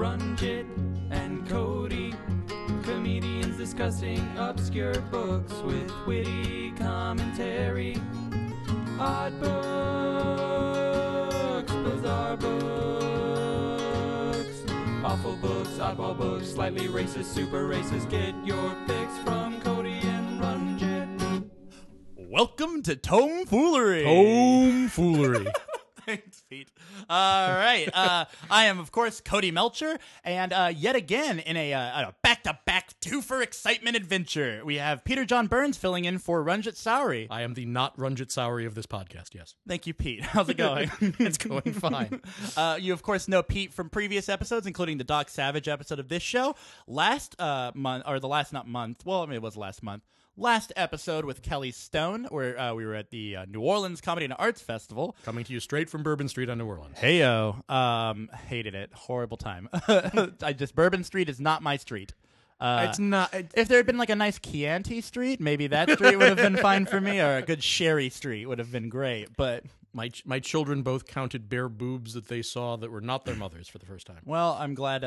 Runjit and Cody, comedians discussing obscure books with witty commentary. Odd books, bizarre books, awful books, oddball books, slightly racist, super racist. Get your fix from Cody and Runjit. Welcome to Tomfoolery. Tomfoolery. Thanks, Pete. All right. I am, of course, Cody Melcher, and yet again in a back-to-back two-for excitement adventure, we have Peter John Burns filling in for Runjit Sowry. I am the not Runjit Sowry of this podcast, yes. Thank you, Pete. How's it going? It's going fine. You, of course, know Pete from previous episodes, including the Doc Savage episode of this show. Last month, it was last month. Last episode with Kelly Stone, where we were at the New Orleans Comedy and Arts Festival. Coming to you straight from Bourbon Street on New Orleans. Heyo. Hated it. Horrible time. Bourbon Street is not my street. It's not. If there had been like a nice Chianti Street, maybe that street would have been fine for me, or a good Sherry Street would have been great, but... My children both counted bare boobs that they saw that were not their mothers for the first time. Well, I'm glad.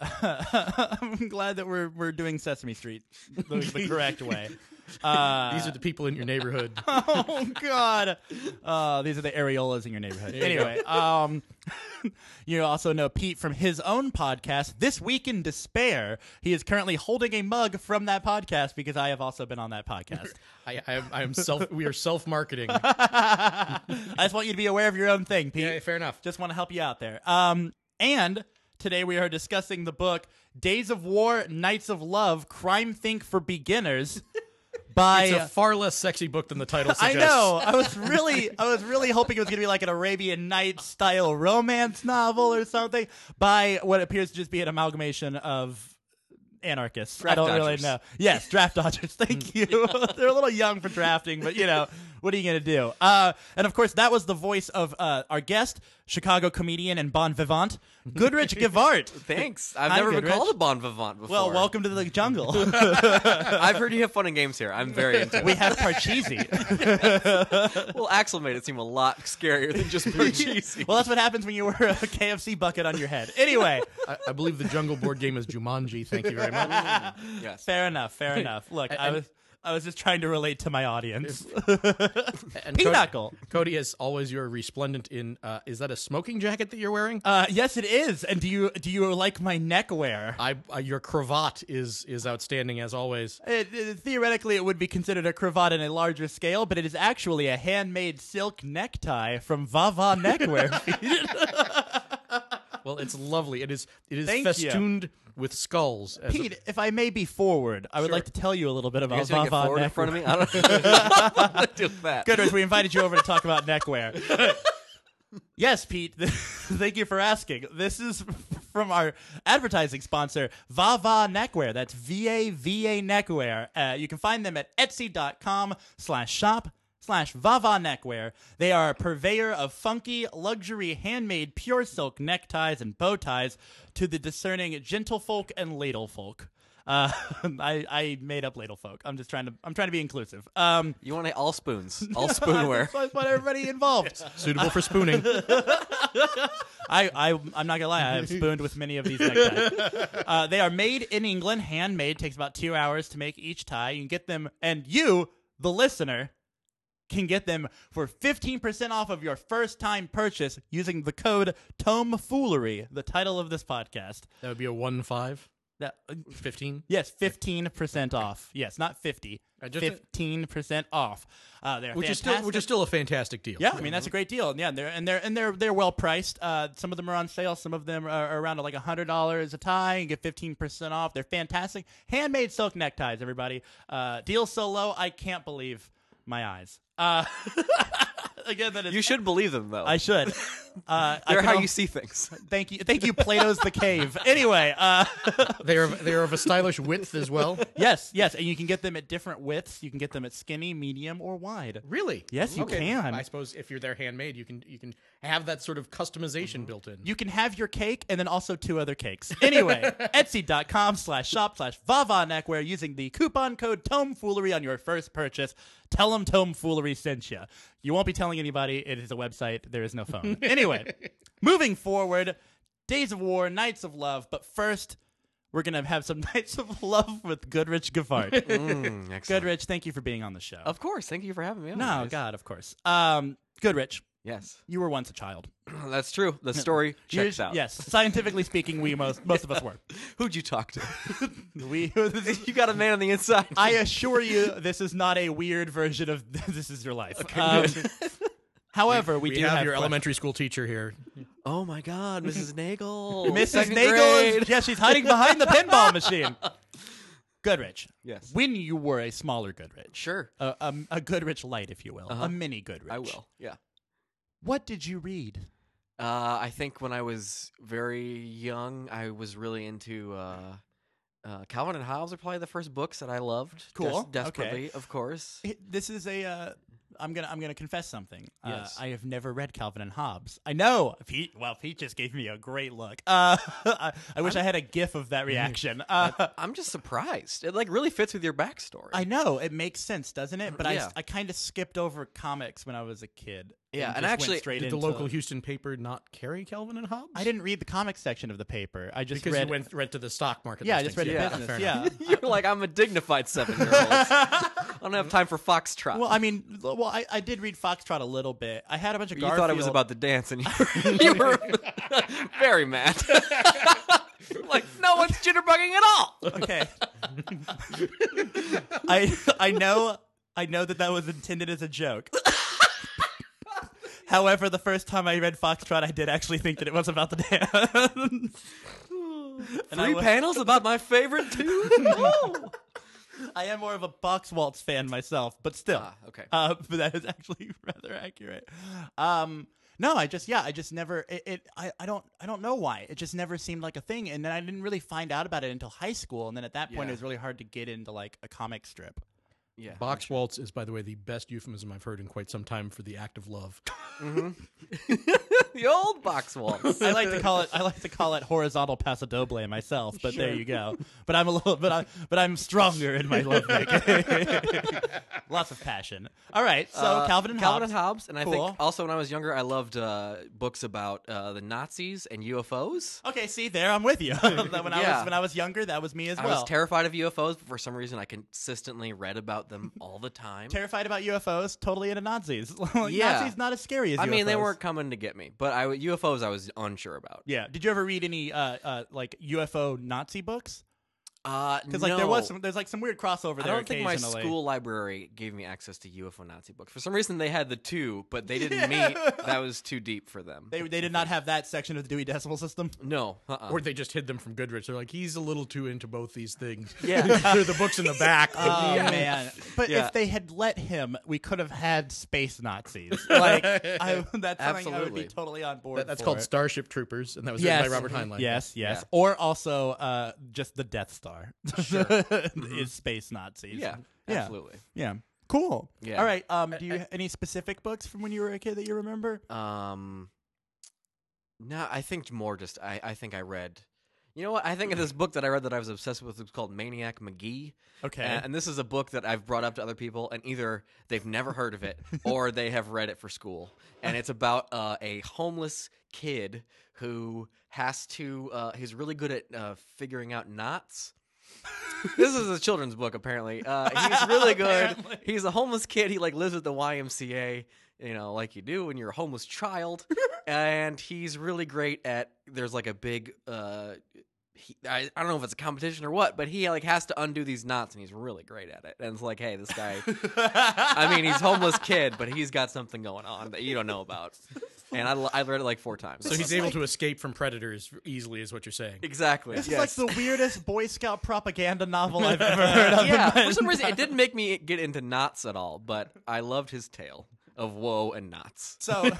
I'm glad that we're doing Sesame Street the correct way. These are the people in your neighborhood. Oh God! These are the areolas in your neighborhood. Anyway, you also know Pete from his own podcast, This Week in Despair. He is currently holding a mug from that podcast because I have also been on that podcast. We are self-marketing. I just want you to be aware of your own thing, Pete. Yeah, fair enough. Just want to help you out there. And today we are discussing the book Days of War, Nights of Love, Crime Think for Beginners. It's a far less sexy book than the title suggests. I know. I was really hoping it was going to be like an Arabian Nights style romance novel or something by what appears to just be an amalgamation of anarchists. Draft I don't dodgers. really know. Yes, draft dodgers. Thank you. They're a little young for drafting, but what are you going to do? And of course, that was the voice of our guest, Chicago comedian and bon vivant, Goodrich Givart. Thanks. I've Hi, never been Goodrich. called a bon vivant before. Well, welcome to the jungle. I've heard you have fun and games here. I'm very into it. We have Parcheesi. Well, Axel made it seem a lot scarier than just Parcheesi. Well, that's what happens when you wear a KFC bucket on your head. Anyway. I believe the jungle board game is Jumanji. Thank you very much. Yes. Fair enough. Look, I was just trying to relate to my audience. And Pinochle. Cody, as always, you're resplendent in. Is that a smoking jacket that you're wearing? Yes, it is. And do you like my neckwear? Your cravat is outstanding as always. Theoretically, it would be considered a cravat in a larger scale, but it is actually a handmade silk necktie from Vava Neckwear. Well, it's lovely. It is Thank festooned with skulls. Pete, if I may be forward, I would Sure. like to tell you a little bit You about guys gonna get Vava forward in Neckwear. front of me? I don't know what to do with that. Goodrich, we invited you over to talk about neckwear. Yes, Pete. Thank you for asking. This is from our advertising sponsor, Vava Neckwear. That's VAVA Neckwear. You can find them at etsy.com/shop/Vava Neckwear. They are a purveyor of funky, luxury, handmade, pure silk neckties and bow ties to the discerning gentlefolk and ladlefolk. I made up ladlefolk. I'm trying to be inclusive. You want all spoons, all spoonware. I just want everybody involved. suitable for spooning. I'm not gonna lie, I have spooned with many of these neckties. They are made in England, handmade. Takes about 2 hours to make each tie. You can get them, and you, the listener, can get them for 15% off of your first-time purchase using the code TOMFOOLERY, the title of this podcast. That would be a 1-5. That 15. Yes, 15% off. Yes, not 50. 15% off. They're Which is fantastic. still a fantastic deal. Yeah, I mean that's a great deal. Yeah, they're well priced. Some of them are on sale. Some of them are around like $100 a tie. You get 15% off. They're fantastic. Handmade silk neckties, everybody. Deal so low, I can't believe my eyes. Again, that is. You should believe them, though. I should. They're how you see things. Thank you, Plato's The Cave. Anyway, They are of a stylish width as well. yes, and you can get them at different widths. You can get them at skinny, medium, or wide. Really? Yes, you can. I suppose if they're handmade, you can have that sort of customization built in. You can have your cake and then also 2 other cakes. Anyway, Etsy.com/shop/Vava Neckwear using the coupon code TOMFOOLERY on your first purchase. Tell them Tomfoolery sent you. You won't be telling anybody. It is a website. There is no phone. Anyway, moving forward, Days of War, Nights of Love. But first, we're going to have some Nights of Love with Goodrich Gavart. Excellent. Goodrich, thank you for being on the show. Of course. Thank you for having me on. No, guys. God, of course. Goodrich, Yes. you were once a child. That's true. The story checks out. Yes, scientifically speaking, most of us were. Who'd you talk to? We. You got a man on the inside. I assure you, this is not a weird version of this is your life. However, we do have your fun- elementary school teacher here. Oh my God, Mrs. Nagel. Mrs. Second Nagel. grade. Yes, she's hiding behind the pinball machine. Goodrich. Yes. When you were a smaller Goodrich, Sure. a Goodrich light, if you will, a mini Goodrich. I will. Yeah. What did you read? I think when I was very young, I was really into Calvin and Hobbes are probably the first books that I loved. Cool. Desperately, Okay. of course. This is a. I'm gonna confess something. Yes. I have never read Calvin and Hobbes. I know. Pete just gave me a great look. I wish I had a GIF of that reaction. I'm just surprised. It like really fits with your backstory. I know it makes sense, doesn't it? But Yeah. I kind of skipped over comics when I was a kid. Yeah, and just went actually, straight Did the into- local Houston paper not carry Calvin and Hobbes? I didn't read the comics section of the paper. I just because read. you went to the stock market. Yeah, I just read listings. the business. fair Yeah. enough. You're like, I'm a dignified 7-year-old. I don't have time for Foxtrot. Well, I mean, I did read Foxtrot a little bit. I had a bunch of you Garfield. thought it was about the dance, and you were very mad. Like, no one's jitterbugging at all. Okay. I know that was intended as a joke. However, the first time I read Foxtrot, I did actually think that it was about the dance. And I 3 was- panels about my favorite tune? No. I am more of a Box Waltz fan myself, but still. Okay. But that is actually rather accurate. No, I just never. I don't know why. It just never seemed like a thing, and then I didn't really find out about it until high school, and then at that point, Yeah. it was really hard to get into like a comic strip. Yeah. Box waltz is, by the way, the best euphemism I've heard in quite some time for the act of love. The old box waltz. I like to call it horizontal paso doble myself, but there you go. But I'm a little, but I'm stronger in my love making. Lots of passion. All right, so Calvin and Hobbes. And I Cool. think also when I was younger, I loved books about the Nazis and UFOs. Okay, see there, I'm with you. when I was younger, that was me as I well. was terrified of UFOs, but for some reason, I consistently read about them all the time. Terrified about UFOs, totally into Nazis. Yeah. Nazis not as scary as I UFOs. mean, they weren't coming to get me, but UFOs I was unsure about. Yeah. Did you ever read any like UFO Nazi books? Because like no. there's like some weird crossover I there don't think my occasionally. school library gave me access to UFO Nazi books. For some reason, they had the 2, but they didn't meet. That was too deep for them. They did not have that section of the Dewey Decimal System. No. Or they just hid them from Goodrich. They're like, he's a little too into both these things. Yeah. They're the books in the back. Oh man! But Yeah. if they had let him, we could have had space Nazis. Like that's something I would Absolutely. be totally on board. That's for. called Starship Troopers, and that was Yes. written by Robert Heinlein. Yes, yes. Yeah. Or also just the Death Star is space Nazis. Yeah. Yeah. Absolutely. Yeah. Cool. Yeah. All right. Do you any specific books from when you were a kid that you remember? No, I think more just I think I read. You know what? I think of this book that I read that I was obsessed with. It's called Maniac McGee. Okay. And this is a book that I've brought up to other people, and either they've never heard of it or they have read it for school. And it's about a homeless kid who has to. He's really good at figuring out knots. This is a children's book, apparently. He's really good. Apparently. He's a homeless kid. He like lives at the YMCA, you know, like you do when you're a homeless child. And he's really great at. There's like a big. I don't know if it's a competition or what, but he like has to undo these knots, and he's really great at it. And it's like, hey, this guy. I mean, he's a homeless kid, but he's got something going on that you don't know about. And I read it like 4 times. So he's able to escape from predators easily, is what you're saying. Exactly. This yes. is like the weirdest Boy Scout propaganda novel I've ever heard of. Yeah, for some reason, it didn't make me get into knots at all, but I loved his tale of woe and knots. So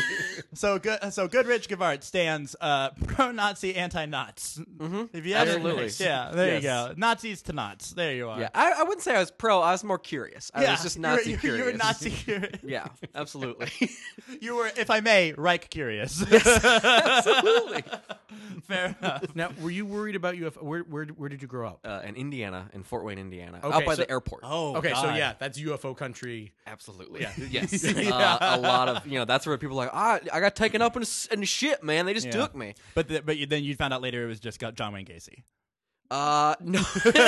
Goodrich Gavart stands pro-Nazi, anti-Knots. Mm-hmm. If you ever, Absolutely. Yeah, there Yes. you go. Nazis to Knots. There you are. Yeah, I wouldn't say I was pro. I was more curious. I was just Nazi you curious. were Nazi curious. Yeah, absolutely. You were, if I may, Reich curious. Absolutely. Fair enough. Now, were you worried about UFO? Where did you grow up? In Indiana, in Fort Wayne, Indiana, Okay, out by so- the airport. Oh, Okay, so God. yeah, that's UFO country. Absolutely. Yeah. Yes. Yeah. A lot of, that's where people are like, I got taken up in shit, man. They just Yeah. took me. But then you found out later it was just John Wayne Gacy. No.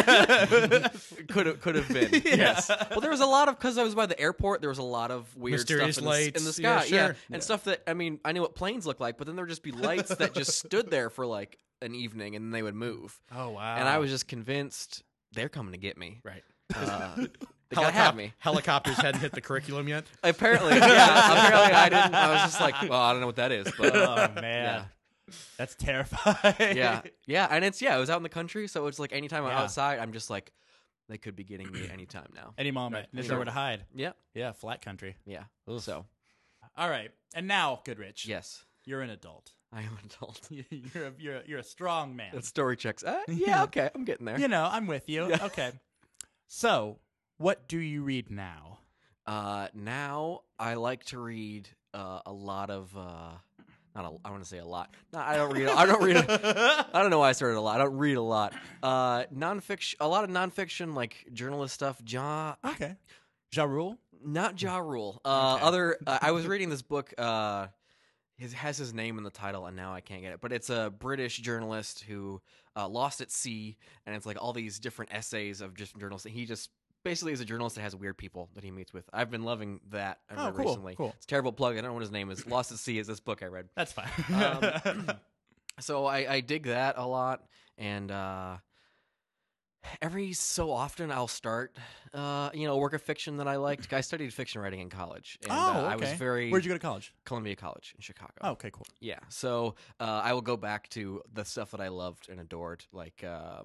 could have been. Yes. Well, there was a lot of, because I was by the airport, there was a lot of weird Mysterious stuff lights. in the Yeah, sky. sure. And Yeah. stuff that, I mean, I knew what planes look like, but then there would just be lights that just stood there for like an evening and then they would move. Oh, wow. And I was just convinced they're coming to get me. Right. They gotta have me. Helicopters hadn't hit the curriculum yet. Apparently, yeah. Apparently, I didn't. I was just like, well, I don't know what that is, but Oh, man. That's terrifying. yeah, and it was out in the country, so it's like anytime I'm Yeah. outside, I'm just like, they could be getting me anytime now. Any moment. There's Sure. nowhere to hide. Yeah, Yeah, flat country. yeah. Oof. So, All right. And now, Goodrich. yes, You're an adult. I am an adult. You're a strong man. That story checks. Yeah, okay, I'm getting there. You know, I'm with you. Yeah. Okay. So, what do you read now? Now I like to read a lot of. I want to say a lot. No, I don't read. I don't read. I don't know why I started a lot. I don't read a lot. Nonfiction. A lot of nonfiction, like journalist stuff. Okay. Ja Rule? Not Ja Rule. Okay. I was reading this book. It has his name in the title, and now I can't get it. But it's a British journalist who lost at sea, and it's like all these different essays of just journalists. And he just basically is a journalist that has weird people that he meets with. I've been loving that Oh, cool, recently. cool. It's a terrible plug. I don't know what his name is. Lost at Sea is this book I read. That's fine. So I dig that a lot, and every so often I'll start, a work of fiction that I liked. I studied fiction writing in college, and Oh, I was okay. very Where'd you go to college? Columbia College in Chicago. Oh, okay, cool. Yeah, so I will go back to the stuff that I loved and adored, like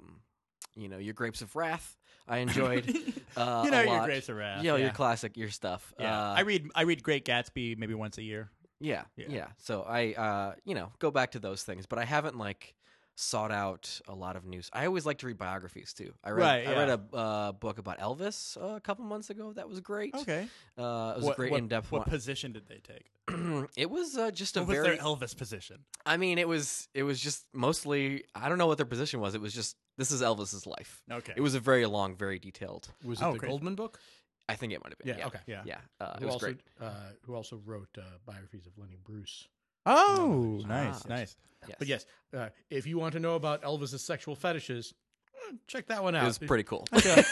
your Grapes of Wrath. I enjoyed. You know a your lot. Grapes of Wrath. Your yeah. classic, your stuff. Yeah. I read Great Gatsby maybe once a year. Yeah, Yeah. yeah. So I, go back to those things, but I haven't sought out a lot of news. I always like to read biographies too. I read a book about Elvis a couple months ago. That was great. Okay. It was a great in-depth What one. position did they take? It was just a What was very. their Elvis position? I mean, it was just mostly. I don't know what their position was. It was just this is Elvis's life. Okay. It was a very long, very detailed. Was it Oh, the great. Goldman book? I think it might have been. Yeah, Yeah. okay. Yeah. Yeah. It Who was also, great. who also wrote biographies of Lenny Bruce. Oh, Ah, nice, nice. Yes. But yes, if you want to know about Elvis's sexual fetishes, check that one out. It was pretty cool.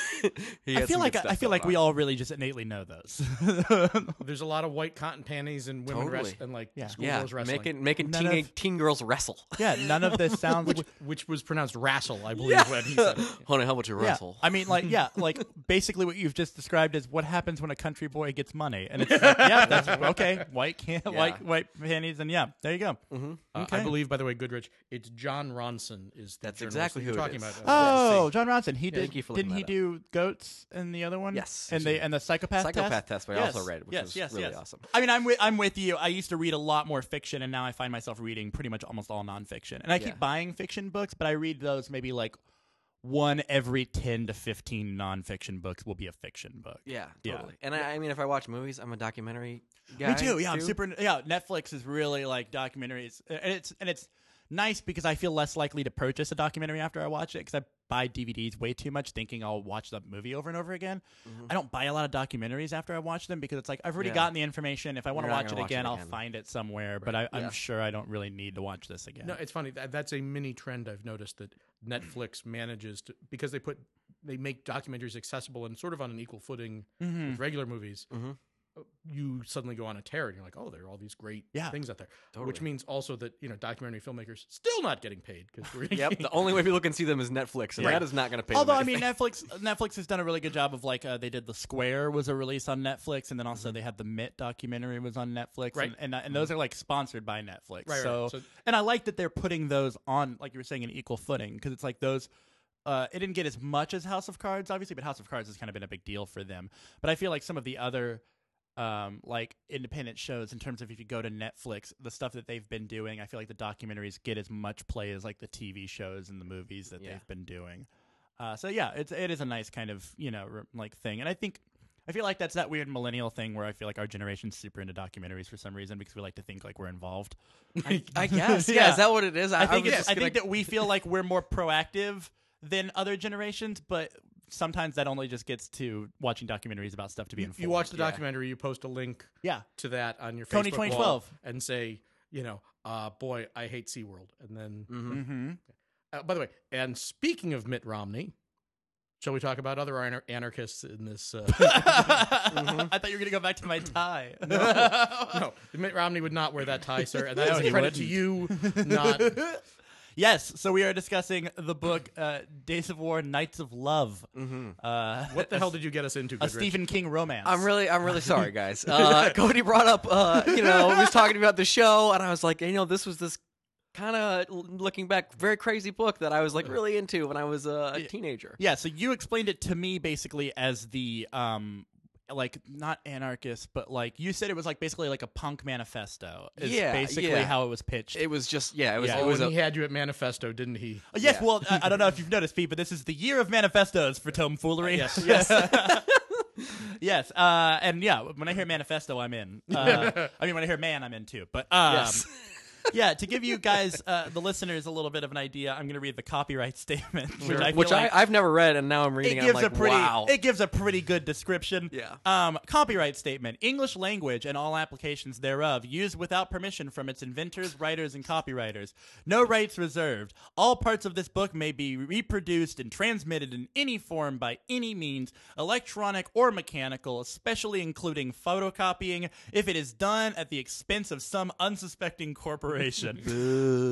He I had feel some like good stuff I feel going like we on. all really just innately know those. There's a lot of white cotton panties and women Totally. and Yeah. schoolgirls wrestling. making None of- teen girls wrestle. Yeah, none of this sounds. which was pronounced wrassle, I believe, when he said it. Honey, how about you Yeah, wrestle? I mean, like basically what you've just described is what happens when a country boy gets money, and it's like, yeah, that's okay. White panties, and yeah, there you go. Okay. I believe, by the way, Goodrich, it's John Ronson is the That's journalist exactly that who you're it talking is. about. Oh, John Ronson. He Thank did. you for looking Didn't he that do Goats in the other one? Yes. and the psychopath Psychopath Test, but I Yes. also read, which was really awesome. I mean, I'm with you. I used to read a lot more fiction, and now I find myself reading pretty much almost all nonfiction. And I Yeah. keep buying fiction books, but I read those maybe like one every 10 to 15 nonfiction books will be a fiction book. Yeah, Yeah. totally. And I mean, if I watch movies, I'm a documentary guy. Me too. Yeah, I'm super. Yeah, Netflix is really like documentaries, and it's nice because I feel less likely to purchase a documentary after I watch it because I buy DVDs way too much, thinking I'll watch the movie over and over again. I don't buy a lot of documentaries after I watch them because it's like I've already Yeah. gotten the information. If I want to You're not watch it gonna watch again, it I'll again. find it somewhere. But I'm Yeah. sure I don't really need to watch this again. No, it's funny. That's a mini trend I've noticed that Netflix manages to, because they make documentaries accessible and sort of on an equal footing with regular movies. You suddenly go on a tear and you're like, oh, there are all these great Yeah. things out there. Totally. Which means also that documentary filmmakers still not getting paid because we're Yep. The only way people can see them is Netflix, and Right. that is not going to pay. Although I them mean, anything. Netflix has done a really good job of like they did The Square was a release on Netflix, and then also they had the Mitt documentary was on Netflix, Right. and those are like sponsored by Netflix. Right, so, right. So- and I like that they're putting those on, like you were saying, an equal footing because it's like those. It didn't get as much as House of Cards, obviously, but House of Cards has kind of been a big deal for them. But I feel like some of the other like independent shows in terms of if you go to Netflix, the stuff that they've been doing, I feel like the documentaries get as much play as like the TV shows and the movies that Yeah. they've been doing. So yeah, it is a nice kind of like thing, and I think I feel like that's that weird millennial thing where I feel like our generation's super into documentaries for some reason because we like to think like we're involved. I guess. Yeah. Yeah. Is that what it is? I think was it's, just I gonna- think that we feel like we're more proactive than other generations, but sometimes that only just gets to watching documentaries about stuff to be informed. You watch the documentary, you post a link Yeah. to that on your Tony Facebook 2012. wall and say, boy, I hate SeaWorld. And then, Mm-hmm. by the way, and speaking of Mitt Romney, shall we talk about other anarchists in this? I thought you were going to go back to my tie. No, Mitt Romney would not wear that tie, sir. And that No, is he a credit to you, not. Yes, so we are discussing the book Days of War, Nights of Love. What the hell did you get us into, A Goodrich? Stephen King romance. I'm really sorry, guys. Cody brought up, he was talking about the show, and I was like, this was this kind of looking back, very crazy book that I was like really into when I was a teenager. Yeah, so you explained it to me basically as the like not anarchist, but like you said it was like basically like a punk manifesto. Is Yeah, basically yeah. how it was pitched. It was just it was Yeah. it was When he had you at Manifesto, didn't he? Yes, yeah. well, I don't know if you've noticed, Pete, but this is the year of manifestos for tomfoolery. Yes. Yes, and yeah, when I hear manifesto, I'm in. I mean, when I hear man, I'm in too. But Yes. yeah, to give you guys, the listeners, a little bit of an idea, I'm going to read the copyright statement, which which feel like I've never read, and now I'm reading it. it gives I'm like, a pretty wow. it gives a pretty good description. Yeah. Copyright statement: English language and all applications thereof used without permission from its inventors, writers, and copywriters. No rights reserved. All parts of this book may be reproduced and transmitted in any form by any means, electronic or mechanical, especially including photocopying, if it is done at the expense of some unsuspecting corporation.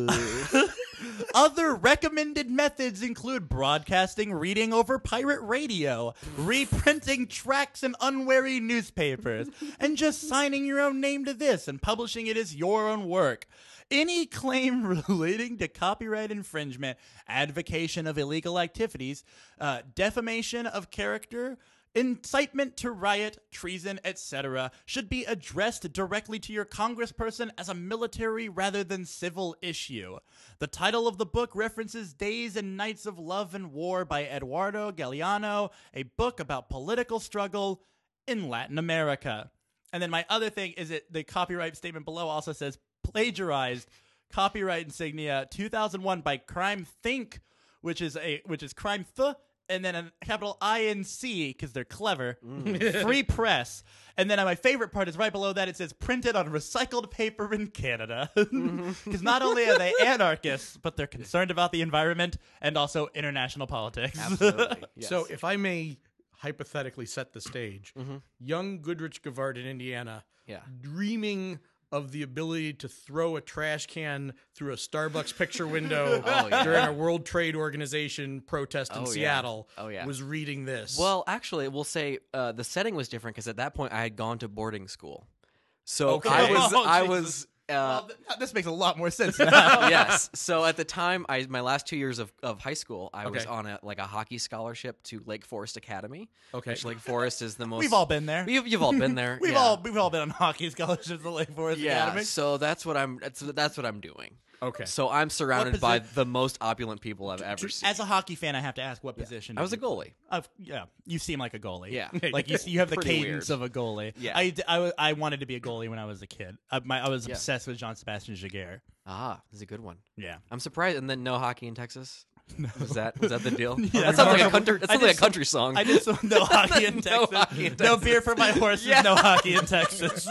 Other recommended methods include broadcasting reading over pirate radio, reprinting tracts in unwary newspapers, and just signing your own name to this and publishing it as your own work. Any claim relating to copyright infringement, advocation of illegal activities, defamation of character, incitement to riot, treason, etc., should be addressed directly to your congressperson as a military rather than civil issue. The title of the book references Days and Nights of Love and War by Eduardo Galeano, a book about political struggle in Latin America. And then my other thing is that the copyright statement below also says plagiarized copyright insignia 2001 by Crime Think, which is Crime Th, and then a capital INC because they're clever. Free press. And then my favorite part is right below that. It says printed on recycled paper in Canada. Because not only are they anarchists, but they're concerned about the environment and also international politics. Absolutely. Yes. So, if I may hypothetically set the stage, young Goodrich Gavard in Indiana, Yeah. dreaming of the ability to throw a trash can through a Starbucks picture window yeah. during a World Trade Organization protest in Oh, yeah. Seattle, Oh, yeah. was reading this. Well, actually, we'll say the setting was different because at that point I had gone to boarding school, so Okay. I was Oh, I Jesus. was Well, this makes a lot more sense now. yes. So at the time, my last 2 years of high school, I was Okay. on a hockey scholarship to Lake Forest Academy. Okay. Which Lake Forest is the most. We've all been there. You've all been there. We've yeah. all been on hockey scholarships at Lake Forest Yeah. Academy. So that's what I'm doing. Okay. So I'm surrounded by posi- the most opulent people I've ever seen. As a hockey fan, I have to ask, what position? I was a did you- goalie. Yeah, you seem like a goalie. Yeah. like you have the Pretty cadence weird. of a goalie. Yeah. I wanted to be a goalie when I was a kid. I was Yeah. obsessed with Jean-Sébastien Giguère. Ah, that's a good one. Yeah. I'm surprised. And then no hockey in Texas. Was that the deal? Yeah, that sounds like a no. country. That sounds like a country song. I did some no hockey in No Texas. hockey in No Texas. beer for my horses. Yeah. No hockey in Texas.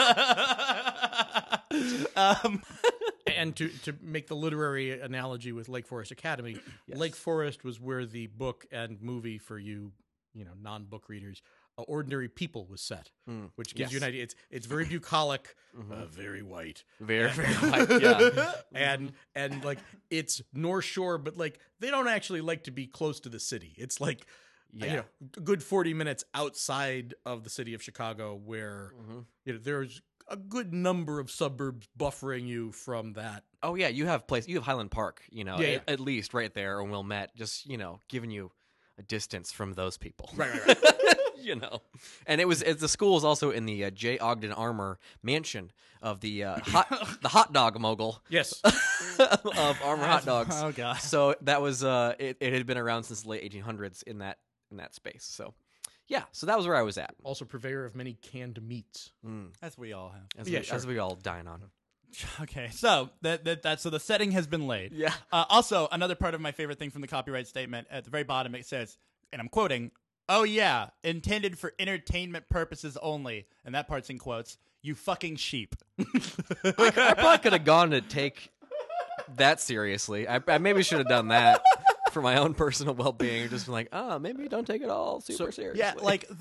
And to make the literary analogy with Lake Forest Academy, Lake Forest was where the book and movie for you non-book readers, Ordinary People was set, which gives you an idea. It's very bucolic, very white, very white. Yeah. and like it's North Shore, but like they don't actually like to be close to the city. It's like a good 40 minutes outside of the city of Chicago, where there's a good number of suburbs buffering you from that. Oh yeah, you have Highland Park, Yeah. at least right there, or Wilmette, just giving you a distance from those people, Right. And the school is also in the J. Ogden Armour mansion of the hot dog mogul Yes. of Armour hot dogs. Oh god. So that was it had been around since the late 1800s in that space. So yeah, so that was where I was at. Also, purveyor of many canned meats. As we all have. As, Yeah, we, sure. as we all dine on. Okay, so so the setting has been laid. Yeah. Also, another part of my favorite thing from the copyright statement at the very bottom, it says, and I'm quoting, "Oh yeah, intended for entertainment purposes only," and that part's in quotes. You fucking sheep. I probably could have gone to take that seriously. I maybe should have done that for my own personal well-being. Just been like, maybe don't take it all super seriously. Yeah,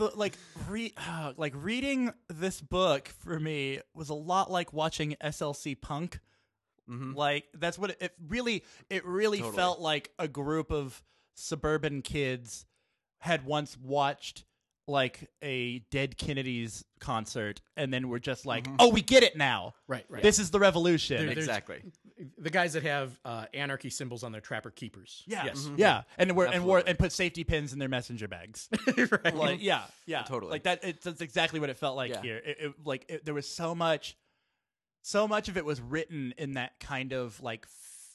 like reading this book for me was a lot like watching SLC Punk. Like that's what it really Totally. felt like. A group of suburban kids had once watched like a Dead Kennedys concert, and then we're just like, oh, we get it now. Right. This is the revolution. There's- Exactly. The guys that have anarchy symbols on their trapper keepers. Yeah, Yes. yeah, and Absolutely. put safety pins in their messenger bags. Right. Like, yeah, Totally. like that. That's exactly what it felt like Yeah. here. There was so much of it was written in that kind of like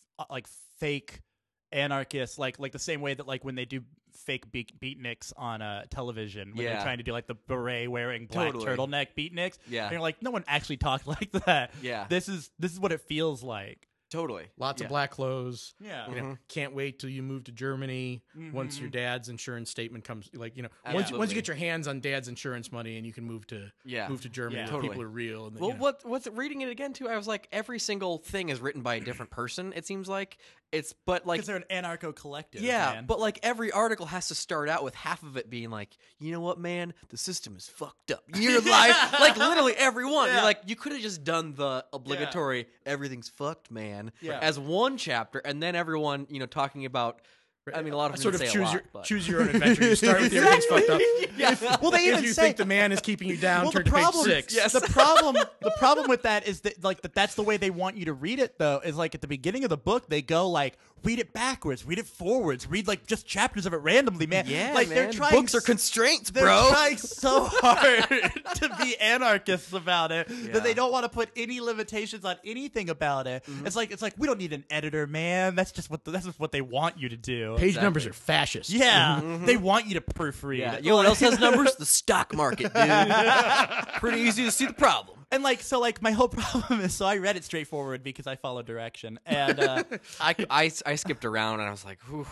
fake anarchist, like the same way that like when they do fake beatniks on television when they're Yeah. trying to do like the beret wearing black Totally. turtleneck beatniks. Yeah. and you're like, no one actually talked like that. Yeah. this is what it feels like. Totally. Lots Yeah. of black clothes. Yeah. You know, can't wait till you move to Germany. Once your dad's insurance statement comes, like once Absolutely. you get your hands on dad's insurance money and you can move to Germany, Yeah. where Totally. people are real. And Well, what's reading it again too? I was like, every single thing is written by a different person. It seems like but like Because they're an anarcho collective. yeah, man. but like every article has to start out with half of it being like, you know what, man, the system is fucked up. Your life, like literally every one. Yeah. You're like, you could have just done the obligatory "everything's fucked, man" Yeah. as one chapter, and then everyone, talking about. I mean, a lot of them sort of didn't say choose a lot, your but- choose your own adventure. You start with everything's fucked up. Yeah. Well, they If even you say think the man is keeping you down, well, turn to page 6. Yes. the problem with that is that that's the way they want you to read it though, is like at the beginning of the book they go like, read it backwards, read it forwards, read like just chapters of it randomly, man. Yeah, like man. they're trying Books are constraints, they're bro. trying so hard to be anarchists about it that they don't want to put any limitations on anything about it. It's like we don't need an editor, man. That's just what they want you to do. Page numbers are fascist. Yeah, they want you to proofread. Yeah, you know what else has numbers? The stock market, dude. Pretty easy to see the problem. And my whole problem is, so I read it straightforward because I follow direction, and I skipped around and I was like, whew,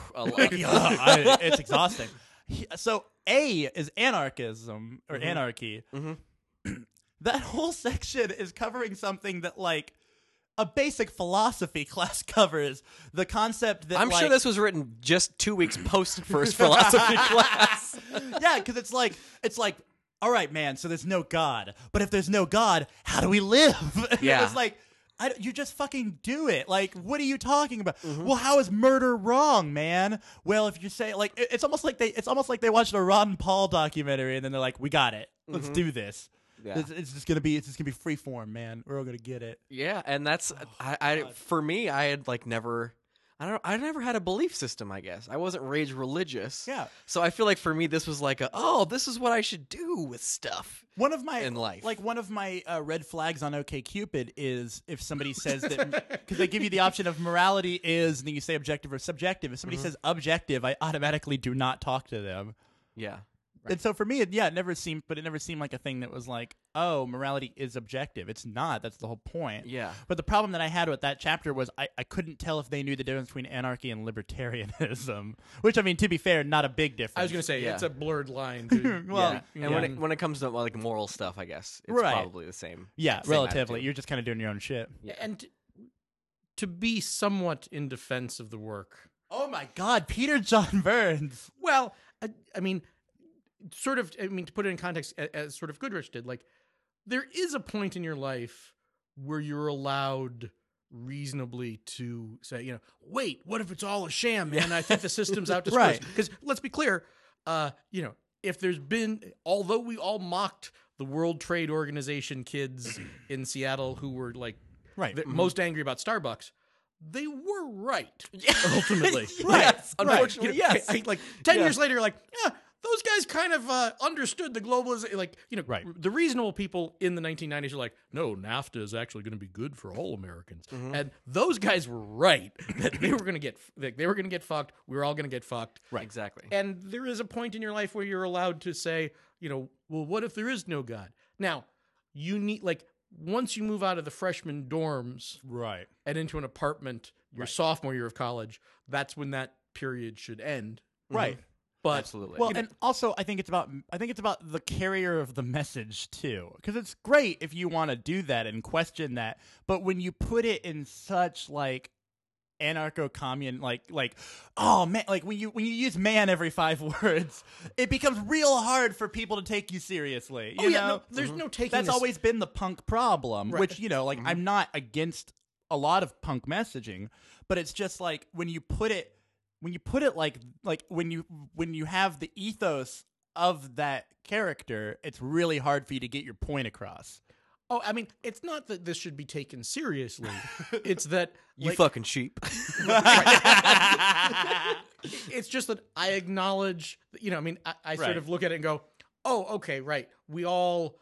it's exhausting. So A is anarchism or anarchy. That whole section is covering something that like a basic philosophy class covers, the concept that I'm sure this was written just 2 weeks post first philosophy class. yeah, because it's like all right, man. So there's no God, but if there's no God, how do we live? And Yeah. it was like. You just fucking do it. Like, what are you talking about? Well, how is murder wrong, man? Well, if you say like, it's almost like they watched a Ron Paul documentary and then they're like, we got it. Let's do this. Yeah. It's just gonna be free form, man. We're all gonna get it. Yeah, and that's for me. I had like never. I never had a belief system, I guess. I wasn't raised religious. Yeah. So I feel like for me, this was like this is what I should do with stuff. One of my in life. one of my red flags on OkCupid is if somebody says that, because they give you the option of morality is, and then you say objective or subjective. If somebody says objective, I automatically do not talk to them. Yeah. And so for me, it never seemed like a thing that was like, oh, morality is objective. It's not. That's the whole point. Yeah. But the problem that I had with that chapter was I couldn't tell if they knew the difference between anarchy and libertarianism, which, I mean, to be fair, not a big difference. I was going to say, Yeah. it's a blurred line. Dude. Well, And when it comes to like moral stuff, I guess it's Right. probably the same. yeah, same relatively. attitude. You're just kind of doing your own shit. And to be somewhat in defense of the work. Oh, my God. Peter John Burns. Well, I mean, to put it in context, as sort of Goodrich did, like, there is a point in your life where you're allowed reasonably to say, wait, what if it's all a sham, man? I think the system's out to Right. Because let's be clear, if there's been, although we all mocked the World Trade Organization kids in Seattle who were like Right. the most angry about Starbucks, they were right ultimately. Yes, Right. unfortunately, yes. Like 10 years later, you're like, yeah, those guys kind of understood the globalization. Like, Right. the reasonable people in the 1990s are like, no, NAFTA is actually going to be good for all Americans. And those guys were right that they were going to get fucked. We were all going to get fucked. Exactly. And there is a point in your life where you're allowed to say, well, what if there is no God? Now, you need, like, once you move out of the freshman dorms Right. and into an apartment your sophomore year of college, that's when that period should end. Right. But Absolutely. Well, and also I think it's about the carrier of the message too, because it's great if you want to do that and question that, but when you put it in such like anarcho-commun like oh man, like when you use man every 5 words, it becomes real hard for people to take you seriously. You know? no, there's no taking That's this- always been the punk problem, Right. which like I'm not against a lot of punk messaging, but it's just like when you put it like when you have the ethos of that character, it's really hard for you to get your point across. Oh, I mean, it's not that this should be taken seriously. It's that you like, fucking sheep. it's just that I acknowledge, I mean, I sort Right. of look at it and go, oh, okay, right. We all,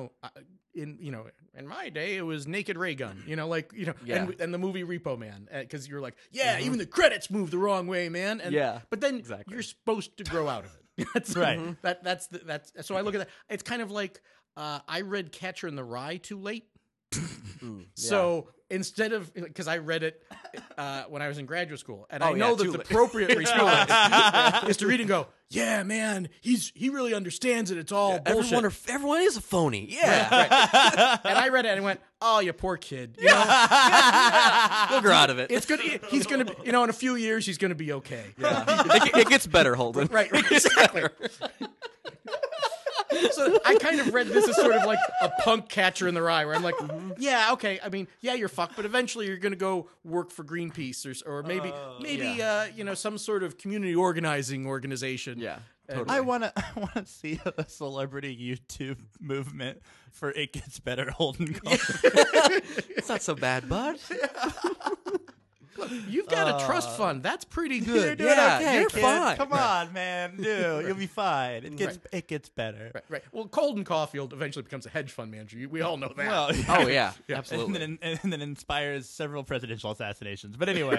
in my day, it was Naked Ray Gun, Yeah. and the movie Repo Man, because you're like, yeah, even the credits move the wrong way, man. And, Yeah, but then exactly. you're supposed to grow out of it. That's Right. That's so I look at that. It's kind of like I read Catcher in the Rye too late. So instead of, because I read it when I was in graduate school, and I know that too the late. appropriate response is to read and go, "Yeah, man, he really understands it. It's all bullshit." Everyone is a phony. Yeah. Right. And I read it and I went, "Oh, you poor kid. We'll grow out of it. It's gonna. He's gonna. In a few years, he's gonna be okay." it gets better, Holden. Right. Exactly. So I kind of read this as sort of like a punk Catcher in the Rye, where I'm like, yeah, okay. I mean, yeah, you're fucked, but eventually you're going to go work for Greenpeace or maybe some sort of community organizing organization. Yeah. And- Totally. I want to see a celebrity YouTube movement for It Gets Better Holden Coffee. It's not so bad, bud. You've got a trust fund. That's pretty You're good. doing Yeah, okay, you're kid. fine. Come on, man. Dude, you'll be fine. It gets better. Right. Well, Colden Caulfield eventually becomes a hedge fund manager. We all know that. Well, Oh yeah, absolutely. and then inspires several presidential assassinations. But anyway,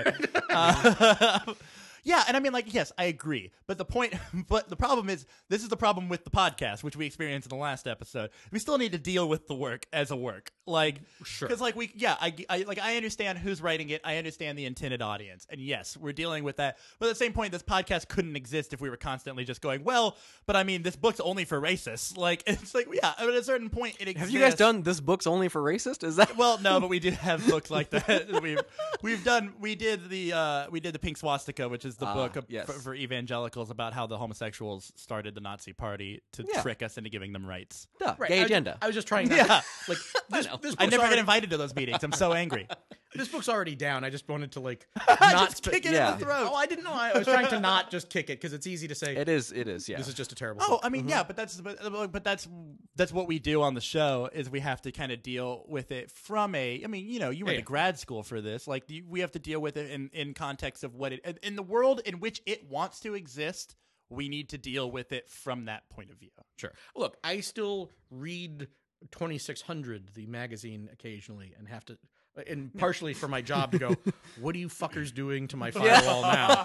yeah, and I mean, like, yes, I agree. But the problem is, this is the problem with the podcast, which we experienced in the last episode. We still need to deal with the work as a work, like, Sure. because, like, I understand who's writing it. I understand the intended audience, and yes, we're dealing with that. But at the same point, this podcast couldn't exist if we were constantly just going, well, but I mean, this book's only for racists. Like, it's like, yeah, at a certain point, it exists. Have you guys done this book's only for racist? Is that Well, no, but we do have books like that. We did the Pink Swastika, which is the book yes. for evangelicals about how the homosexuals started the Nazi Party to Yeah. trick us into giving them rights. Duh, Right. gay I was- agenda? I was just trying. Yeah. Like this know. book's I never already, get invited to those meetings. I'm so angry. This book's already down. I just wanted to like Just kick it yeah. in the throat. Oh, I didn't know. I was trying to not just kick it because it's easy to say It is. Yeah. this is just a terrible. Oh, book. I mean, yeah, but that's what we do on the show is we have to kind of deal with it from a. I mean, you went Yeah. to grad school for this. Like, we have to deal with it in context of what it in the world in which it wants to exist. We need to deal with it from that point of view. Sure. Look, I still read 2600, the magazine, occasionally, and have to, and partially for my job to go, what are you fuckers doing to my firewall now?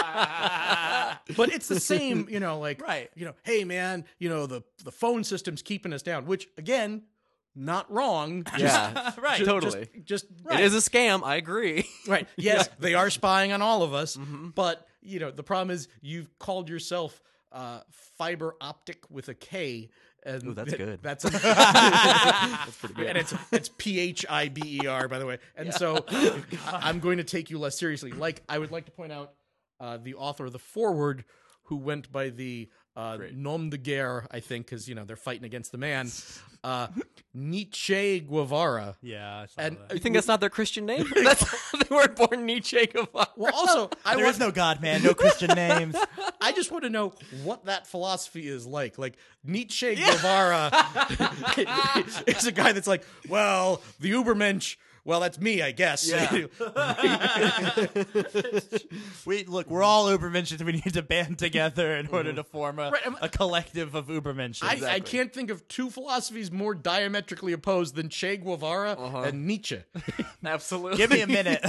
But it's the same, like, Right. Hey man, the phone system's keeping us down, which again, not wrong. Yeah. Right. Totally. Just It is a scam. I agree. right. Yes, they are spying on all of us, but the problem is you've called yourself fiber optic with a K. And Ooh, that's good. That's That's pretty good. and it's PHIBER, by the way. And so I'm going to take you less seriously. Like, I would like to point out the author of the foreword, who went by the nom de guerre, I think, because they're fighting against the man, Nietzsche Guevara. Yeah, I saw And that. You think that's not their Christian name? That's they weren't born Nietzsche Guevara. Well, also, There is no God, man. No Christian names. I just want to know what that philosophy is like. Like, Nietzsche Guevara is a guy that's like, well, the Ubermensch well, that's me, I guess. Yeah. We're all Ubermenschens. We need to band together in order to form a collective of Ubermenschens. I can't think of two philosophies more diametrically opposed than Che Guevara and Nietzsche. Absolutely. Give me a minute.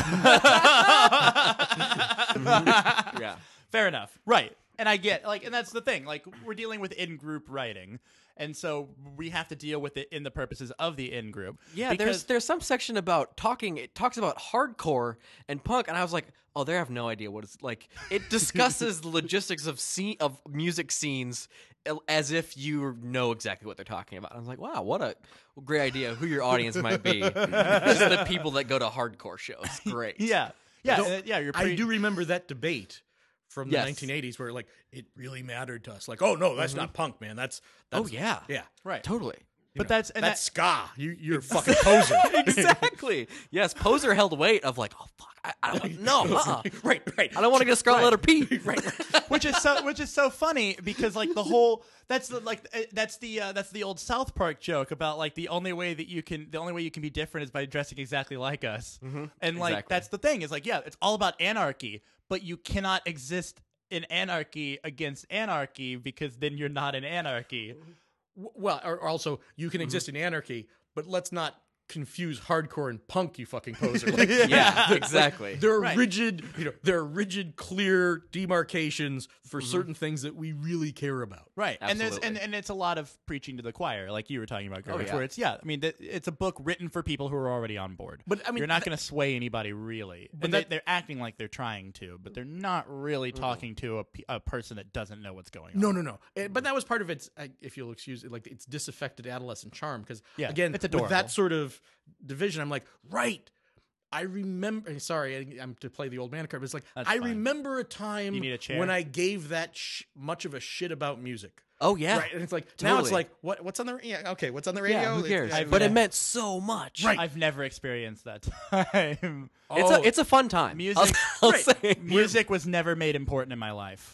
Yeah. Fair enough. Right. And I get and that's the thing. Like, we're dealing with in-group writing, and so we have to deal with it in the purposes of the in-group. Yeah, because there's some section about talking. It talks about hardcore and punk, and I was like, oh, they have no idea what it's like. It discusses the logistics of music scenes as if you know exactly what they're talking about. I was like, wow, what a great idea who your audience might be. Just the people that go to hardcore shows. Great. Yeah. You're I do remember that debate from the Yes. 1980s where like it really mattered to us. Like, oh no, that's not punk, man. That's Oh yeah. yeah. right. Totally. But that's ska. You're a fucking poser. Exactly. Yes, Poser held weight of like, oh fuck, I don't know. right. I don't want to get a scarlet letter P. Right. which is so funny because like the whole that's the old South Park joke about like the only way you can be different is by dressing exactly like us. And like Exactly. that's the thing is like it's all about anarchy, but you cannot exist in anarchy against anarchy because then you're not in anarchy. Well, or also you can exist in anarchy, but let's not confuse hardcore and punk, you fucking poser. Like, Yeah, exactly. There are Right. rigid, clear demarcations for certain things that we really care about. Right, Absolutely. and it's a lot of preaching to the choir, like you were talking about, Gerwich, yeah. where it's it's a book written for people who are already on board. But, I mean, you're not going to sway anybody really. But And they're acting like they're trying to, but they're not really talking to a person that doesn't know what's going on. No. But that was part of its, if you'll excuse it, like its disaffected adolescent charm. Because again, it's with adorable. that sort of division, I'm like, right. I remember. Sorry, I'm to play the old man card. But it's like That's I fine. remember a time You need a chair? when I gave that much of a shit about music. Oh yeah. Right, and it's like now it's Totally. like what's on the okay, what's on the radio? Yeah, who cares? It's- But it meant so much. Right. I've never experienced that time. It's a fun time. Music- I'll Right. say. Music was never made important in my life.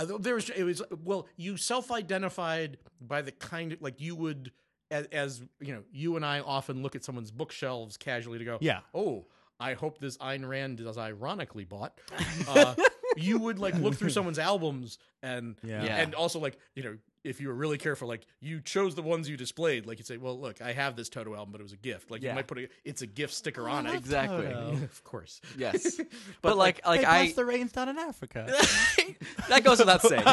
You self-identified by the kind of like you would as you know, you and I often look at someone's bookshelves casually to go, Yeah. oh, I hope this Ayn Rand is ironically bought. You would like look through someone's albums and Yeah. Yeah. and also like, you know, if you were really careful, like you chose the ones you displayed, like you'd say, well, look, I have this Toto album, but it was a gift. Like Yeah. you might put it's a gift sticker on it. Exactly. Toto. Of course. Yes. But like They I bless the rains down in Africa. that goes without saying.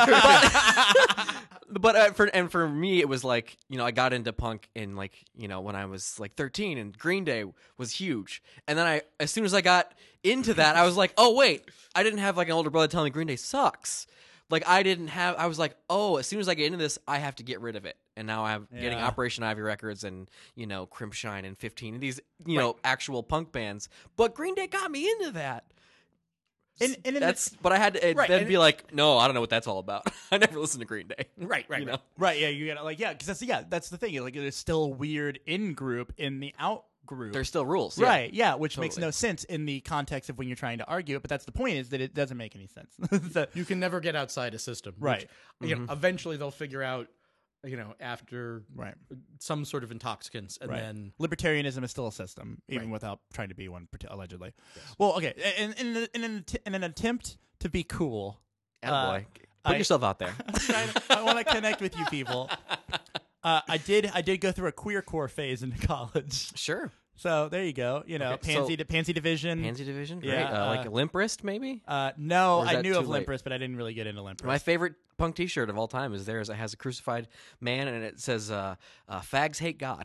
But for me, it was like, you know, I got into punk in like, you know, when I was like 13, and Green Day was huge. And then as soon as I got into that, I was like, oh wait, I didn't have like an older brother telling me Green Day sucks. Like I was like, oh, as soon as I get into this, I have to get rid of it. And now I'm getting Yeah. Operation Ivy Records and, you know, Crimpshine and 15 and these, you know, actual punk bands. But Green Day got me into that. But I had to Right, then and be like, no, I don't know what that's all about. I never listened to Green Day. Right. You know? Right, yeah, you gotta because that's the thing. Like, there's still a weird in group in the out group. There's still rules. Right, yeah, which makes Totally. no sense in the context of when you're trying to argue it. But that's the point, is that it doesn't make any sense. So- You can never get outside a system. which, Right. You know, eventually they'll figure out, you know, after right, some sort of intoxicants, and right. then Libertarianism is still a system, even Right. without trying to be one, allegedly. Well, okay, in an attempt to be cool, Boy, put yourself out there. I want to connect with you people. I did go through a queercore phase in college. Sure. So there you go. You know, Okay, so- Pansy Division. Pansy Division? Great. Yeah, Like Limp Wrist, maybe? No, Or is I that knew too of Limp late? Wrist, but I didn't really get into Limp My Wrist. favorite punk T-shirt of all time is theirs. It has a crucified man, and it says, "Fags hate God."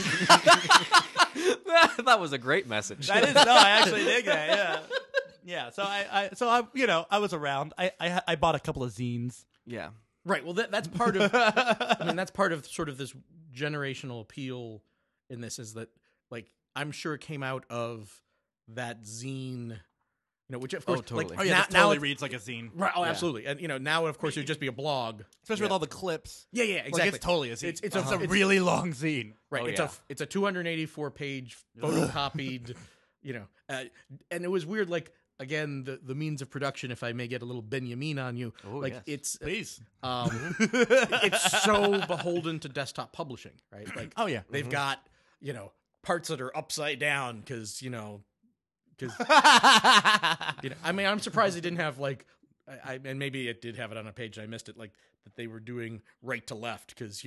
That was a great message. That is no, I actually dig that. Yeah, yeah. So I was around. I bought a couple of zines. Yeah. right. Well, that's part of. I mean, that's part of sort of this generational appeal in this, is that like I'm sure it came out of that zine, you know, which of course, totally. like Oh yeah, now, this totally it- reads like a zine, right. Oh, absolutely. And you know, now of course it would just be a blog. especially with all the clips. Yeah, exactly. Like, it's totally a zine. It's a it's- really long zine. Right. Oh, it's yeah. it's a 284 page photocopied, you know, and it was weird. Like again, the means of production, if I may get a little Benjamin on you, Oh, like yes. it's Please. it's so beholden to desktop publishing, right? Like Oh yeah. they've got, you know, parts that are upside down because I mean, I'm surprised they didn't have like, and maybe it did have it on a page and I missed it, like that they were doing right to left because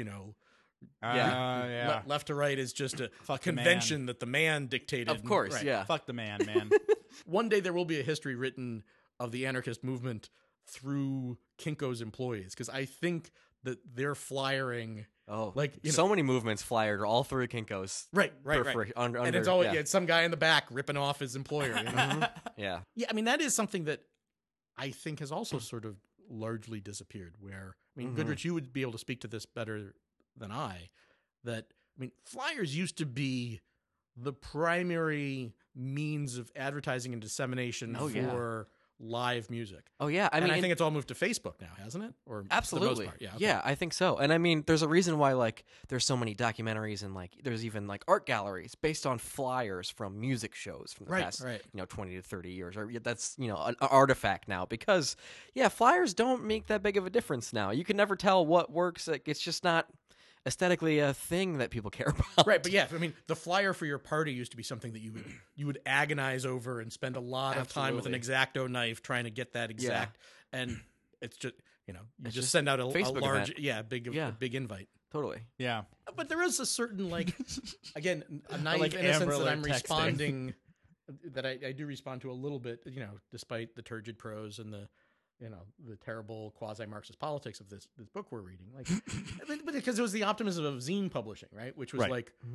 left to right is just a Fuck the convention that the man dictated. Of course, Right. yeah. Fuck the man. One day there will be a history written of the anarchist movement through Kinko's employees because I think that they're flyering. Oh, like so many movements flyered all through Kinko's. Right. And And it's always it's some guy in the back ripping off his employer. Yeah. Yeah, I mean that is something that I think has also sort of largely disappeared. Where I mean, Goodrich, you would be able to speak to this better than I. That I mean, flyers used to be the primary means of advertising and dissemination for live music. Oh yeah, I mean, I think it's all moved to Facebook now, hasn't it? Or absolutely, for the most part. Yeah, I think so. And I mean, there's a reason why like there's so many documentaries and like there's even like art galleries based on flyers from music shows from the past 20 to 30 years. Or that's an artifact now because flyers don't make that big of a difference now. You can never tell what works. Like, it's just not aesthetically a thing that people care about. Right, but I mean, the flyer for your party used to be something that you would agonize over and spend a lot of time with an X-Acto knife trying to get that exact. And it's just you just send out a large a big invite. Totally. Yeah. But there is a certain again a naive Like innocence Amber that I'm Alert texting. responding that I do respond to a little bit. Despite the turgid prose and the terrible quasi-Marxist politics of this book we're reading, but because it was the optimism of zine publishing, right? Which was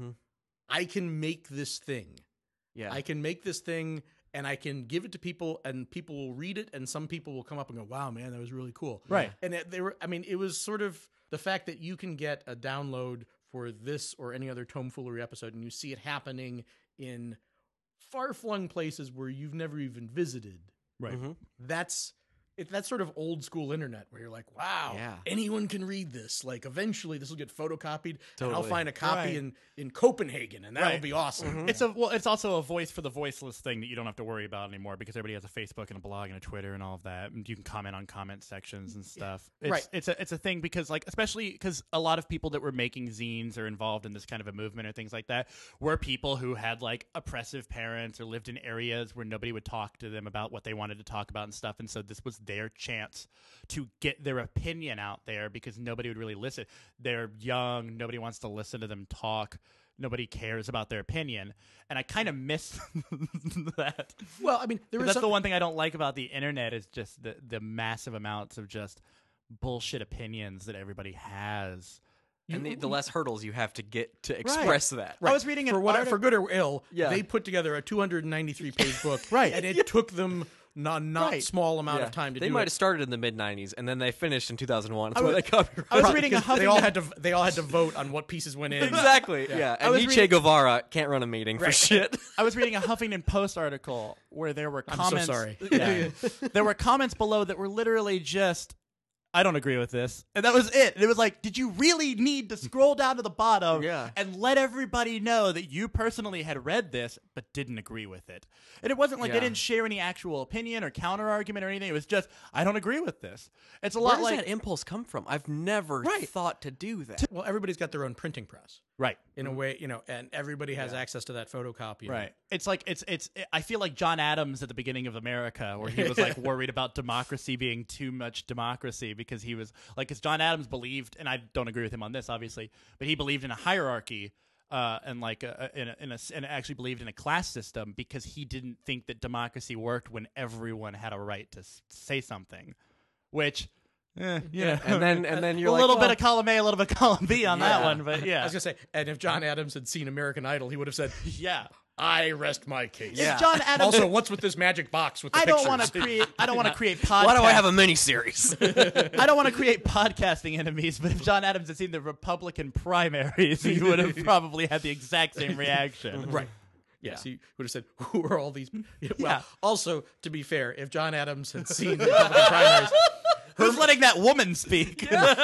I can make this thing. Yeah. I can make this thing and I can give it to people and people will read it and some people will come up and go, wow, man, that was really cool. Right. And it was sort of the fact that you can get a download for this or any other tomfoolery episode and you see it happening in far-flung places where you've never even visited. Right. That's sort of old school internet where you're like, wow, anyone can read this. Like eventually this will get photocopied and I'll find a copy in Copenhagen and that'll be awesome. It's also a voice for the voiceless thing that you don't have to worry about anymore because everybody has a Facebook and a blog and a Twitter and all of that. And you can comment on comment sections and stuff. It's a thing because especially because a lot of people that were making zines or involved in this kind of a movement or things like that were people who had oppressive parents or lived in areas where nobody would talk to them about what they wanted to talk about and stuff. And so this was their chance to get their opinion out there because nobody would really listen. They're young. Nobody wants to listen to them talk. Nobody cares about their opinion. And I kind of miss that. Well, I mean, that's the one thing I don't like about the internet is just the massive amounts of just bullshit opinions that everybody has. And the less hurdles you have to get to express that. Right. I was reading for good or ill, they put together a 293-page book, and it took them not small amount of time to do it. They might have started in the mid-90s, and then they finished in 2001. That's why they copyrighted. I was reading a Huffington... They all had to vote on what pieces went in. Exactly, yeah. And Nietzsche Guevara can't run a meeting for shit. I was reading a Huffington Post article where there were comments... I'm so sorry. Yeah, there were comments below that were literally just... I don't agree with this. And that was it. And it was like, did you really need to scroll down to the bottom and let everybody know that you personally had read this but didn't agree with it? And it wasn't like they didn't share any actual opinion or counter argument or anything. It was just, I don't agree with this. It's a lot Where does that impulse come from? I've never thought to do that. Well, everybody's got their own printing press. Right. In a way, and everybody has access to that photocopy. Right. It's like I feel like John Adams at the beginning of America where he was worried about democracy being too much democracy because he was because John Adams believed, and I don't agree with him on this obviously, but he believed in a hierarchy and actually believed in a class system because he didn't think that democracy worked when everyone had a right to say something, which and then you're a little bit of column A, a little bit of column B on that one, but I was gonna say, and if John Adams had seen American Idol, he would have said, "Yeah, I rest my case." Yeah. John Adams. Also, what's with this magic box with the I pictures? don't want to create podcasts. Why do I have a miniseries? I don't want to create podcasting enemies, but if John Adams had seen the Republican primaries, he would have probably had the exact same reaction. Right. Yes, he would have said, "Who are all these?" Well, also, to be fair, if John Adams had seen the Republican primaries, who's letting that woman speak?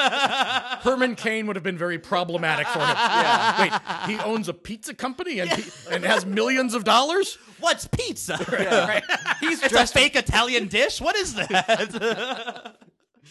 Herman Cain would have been very problematic for him. Wait, he owns a pizza company and has millions of dollars? What's pizza? Right. It's a fake Italian dish? What is that?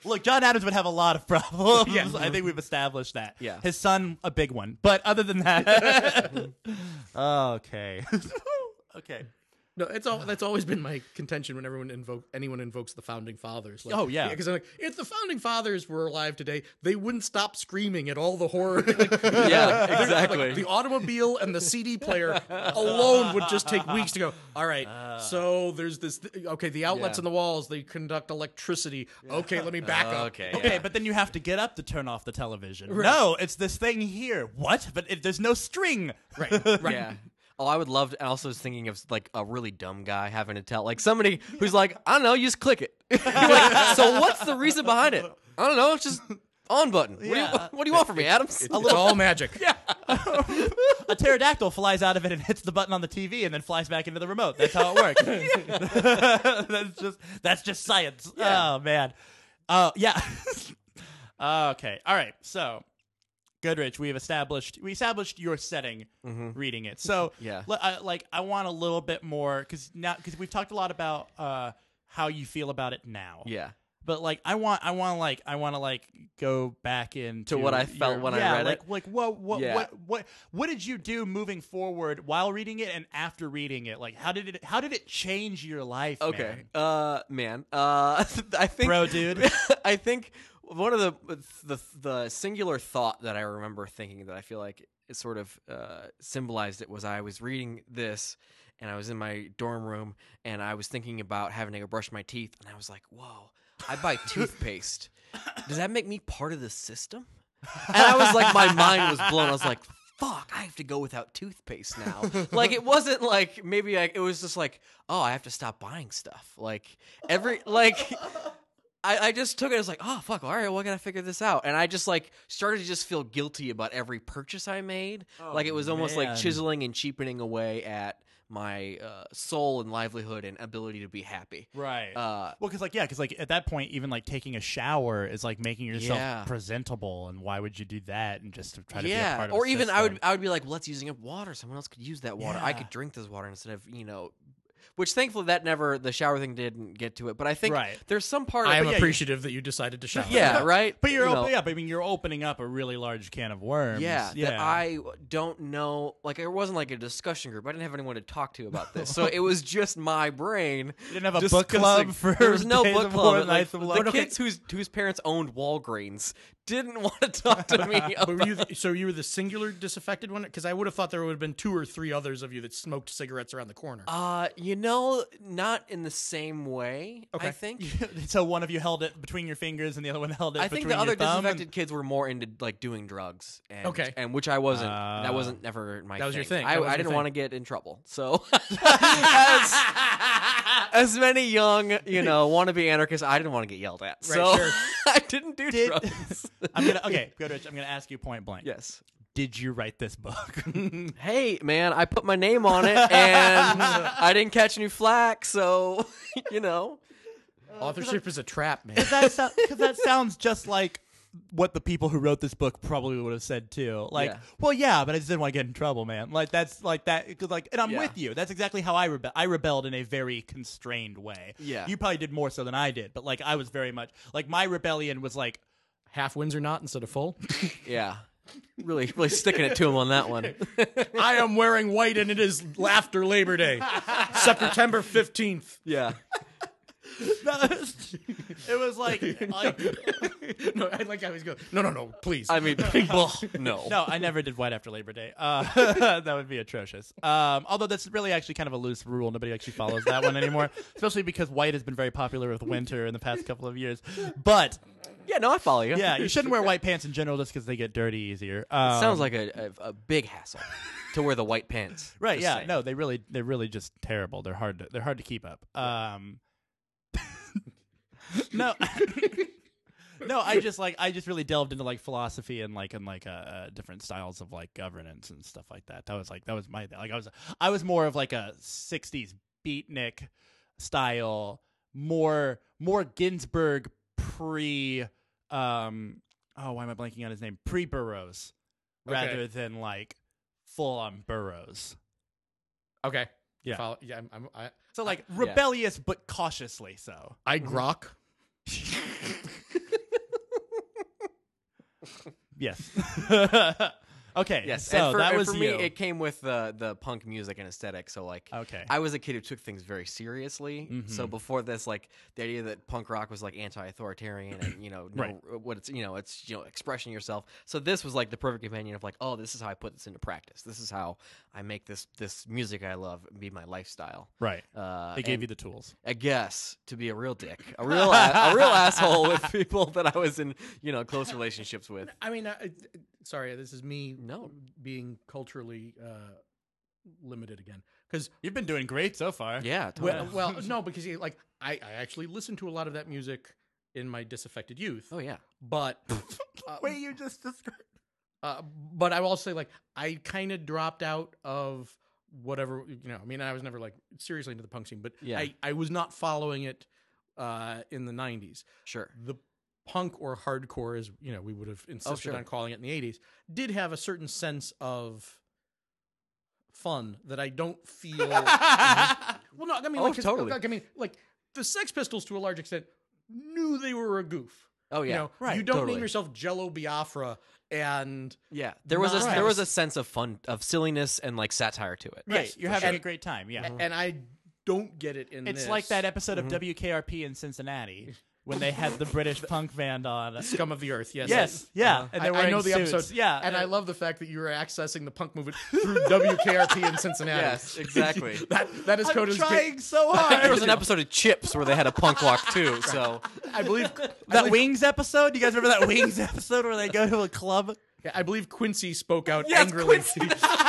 Look, John Adams would have a lot of problems. Yeah. I think we've established that. Yeah. His son, a big one. But other than that, okay. Okay. No, that's always been my contention whenever anyone invokes the founding fathers. Like, Oh, yeah. because I'm like, if the founding fathers were alive today, they wouldn't stop screaming at all the horror. Yeah, exactly. Like, the automobile and the CD player alone would just take weeks to go. All right, so there's this. Okay, the outlets Yeah. on the walls, they conduct electricity. Okay, let me back up. Okay. Okay, yeah. but then you have to get up to turn off the television. No, it's this thing here. What? But there's no string. Right. Right. Yeah. Oh, I would love to. I also was thinking of like a really dumb guy having to tell, like somebody who's like, I don't know, you just click it. You're like, so what's the reason behind it? I don't know. It's just on button. Yeah. What do you want from me, Adams? It's all magic. Yeah. A pterodactyl flies out of it and hits the button on the TV and then flies back into the remote. That's how it works. that's just science. Yeah. Oh man. Yeah. Okay. All right. So, Goodrich, we established your setting reading it. So, Yeah. I want a little bit more because we've talked a lot about how you feel about it now. Yeah. But like I want to go back into what I felt when I read it? Like Yeah. what did you do moving forward while reading it and after reading it? Like how did it change your life? Okay. Man? I think, Bro, dude. I think one of the singular thought that I remember thinking that I feel like it sort of symbolized it was I was reading this and I was in my dorm room and I was thinking about having to go brush my teeth and I was like, whoa, I buy toothpaste. Does that make me part of the system? And I was like, my mind was blown. I was like, fuck, I have to go without toothpaste now. Like, it wasn't like, it was just like, oh, I have to stop buying stuff. Like, I just took it as like, oh, fuck, all right, well, I gotta figure this out. And I just, started to just feel guilty about every purchase I made. Like, it was almost like man. chiseling and cheapening away at my soul and livelihood and ability to be happy. Right. Uh, well, because at that point, even taking a shower is like making yourself Yeah. presentable, and why would you do that? And just to try to be a yeah, part of or a even system? I would be like, well, let's using up water. Someone else could use that water. I Yeah. could drink this water instead of which thankfully the shower thing didn't get to it. But I think Right. there's some part I of am yeah, appreciative that you decided to shower. yeah, right. But you're You know, but I mean, you're opening up a really large can of worms. Yeah, that I don't know. Like, it wasn't like a discussion group. I didn't have anyone to talk to about this, so it was just my brain. You didn't have a book club discussing- for there was no Days book of club. War, and, Nights of Love. the kids whose parents owned Walgreens didn't want to talk to me. But were about so you were the singular disaffected one? Because I would have thought there would have been 2 or 3 others of you that smoked cigarettes around the corner. not in the same way. Okay. I think. So one of you held it between your fingers, and the other one held it I between think the other your thumb. disaffected kids were more into doing drugs, and, Okay. and which I wasn't. That wasn't never my. That was your thing. I That was your didn't thing. want to get in trouble, so as many young, wannabe anarchists, I didn't want to get yelled at, so sure. I didn't do drugs. Goodrich, I'm gonna ask you point blank. Yes. Did you write this book? Hey, man, I put my name on it, and I didn't catch any flack, so Authorship is a trap, man. Because that sounds just like what the people who wrote this book probably would have said too. Like, Yeah. well, yeah, but I just didn't want to get in trouble, man. Like that's like that. Cause and I'm Yeah. with you. That's exactly how I rebelled. I rebelled in a very constrained way. Yeah. You probably did more so than I did, but I was very much my rebellion was like. Half Windsor knot instead of full. Yeah. Really sticking it to him on that one. I am wearing white and it is after Labor Day. September 15th. Yeah. It was like No, I like how he's going, no, please. I mean, no. no, I never did white after Labor Day. That would be atrocious. Although that's really actually kind of a loose rule. Nobody actually follows that one anymore, especially because white has been very popular with winter in the past couple of years. But Yeah, no, I follow you. yeah, you shouldn't wear white pants in general just because they get dirty easier. Sounds like a big hassle to wear the white pants. right. Just Yeah, saying. no, they're really just terrible. They're hard to keep up. No. No, I just really delved into philosophy and different styles of governance and stuff like that. That was my I was more of a 60s beatnik style, more Ginsberg pre why am I blanking on his name? Pre-Burroughs rather than full on Burroughs. Okay. Yeah. Follow, yeah, So rebellious but cautiously so. I grok. Yes. Okay. Yes, So and for, that and was for you. me. It came with the punk music and aesthetic. So like, Okay. I was a kid who took things very seriously. So before this, like the idea that punk rock was like anti-authoritarian and Right. what it's expressing yourself. So this was like the perfect companion of like, oh, this is how I put this into practice. This is how I make this music I love be my lifestyle. Right. They gave and you the tools. I guess to be a real dick, a real asshole with people that I was in close relationships with. I mean, sorry, this is me No. being culturally limited again. Because You've been doing great so far. Yeah, totally. well, no, because like I actually listened to a lot of that music in my disaffected youth. Oh yeah. But Wait, you just described. but I will say, like, I kind of dropped out of whatever, I mean, I was never like seriously into the punk scene, but Yeah. I was not following it in the 90s. Sure. The punk or hardcore, as we would have insisted sure. on calling it in the 80s, did have a certain sense of fun that I don't feel. Well, no, I mean, Oh, like, 'cause, totally. like, I mean, like the Sex Pistols to a large extent knew they were a goof. Oh yeah. Right, You don't totally. name yourself Jello Biafra and Yeah, there was Nice. there was a sense of fun, of silliness, and like satire to it. Right. Yes, You're for having sure. a great time. Yeah. and I don't get it in It's this. like that episode of WKRP in Cincinnati when they had the British punk band on. Scum of the Earth. Yes. Yes, yeah, and they're I know wearing the suits. episode. Yeah, and I love the fact that you were accessing the punk movement through WKRP in Cincinnati. Yes, exactly. that is I'm Coda's trying so I think there was hard. an episode of Chips where they had a punk walk too. So I believe That Wings episode. You guys remember that Wings episode where they go to a club? I believe Quincy spoke out Yes, angrily. Quincy.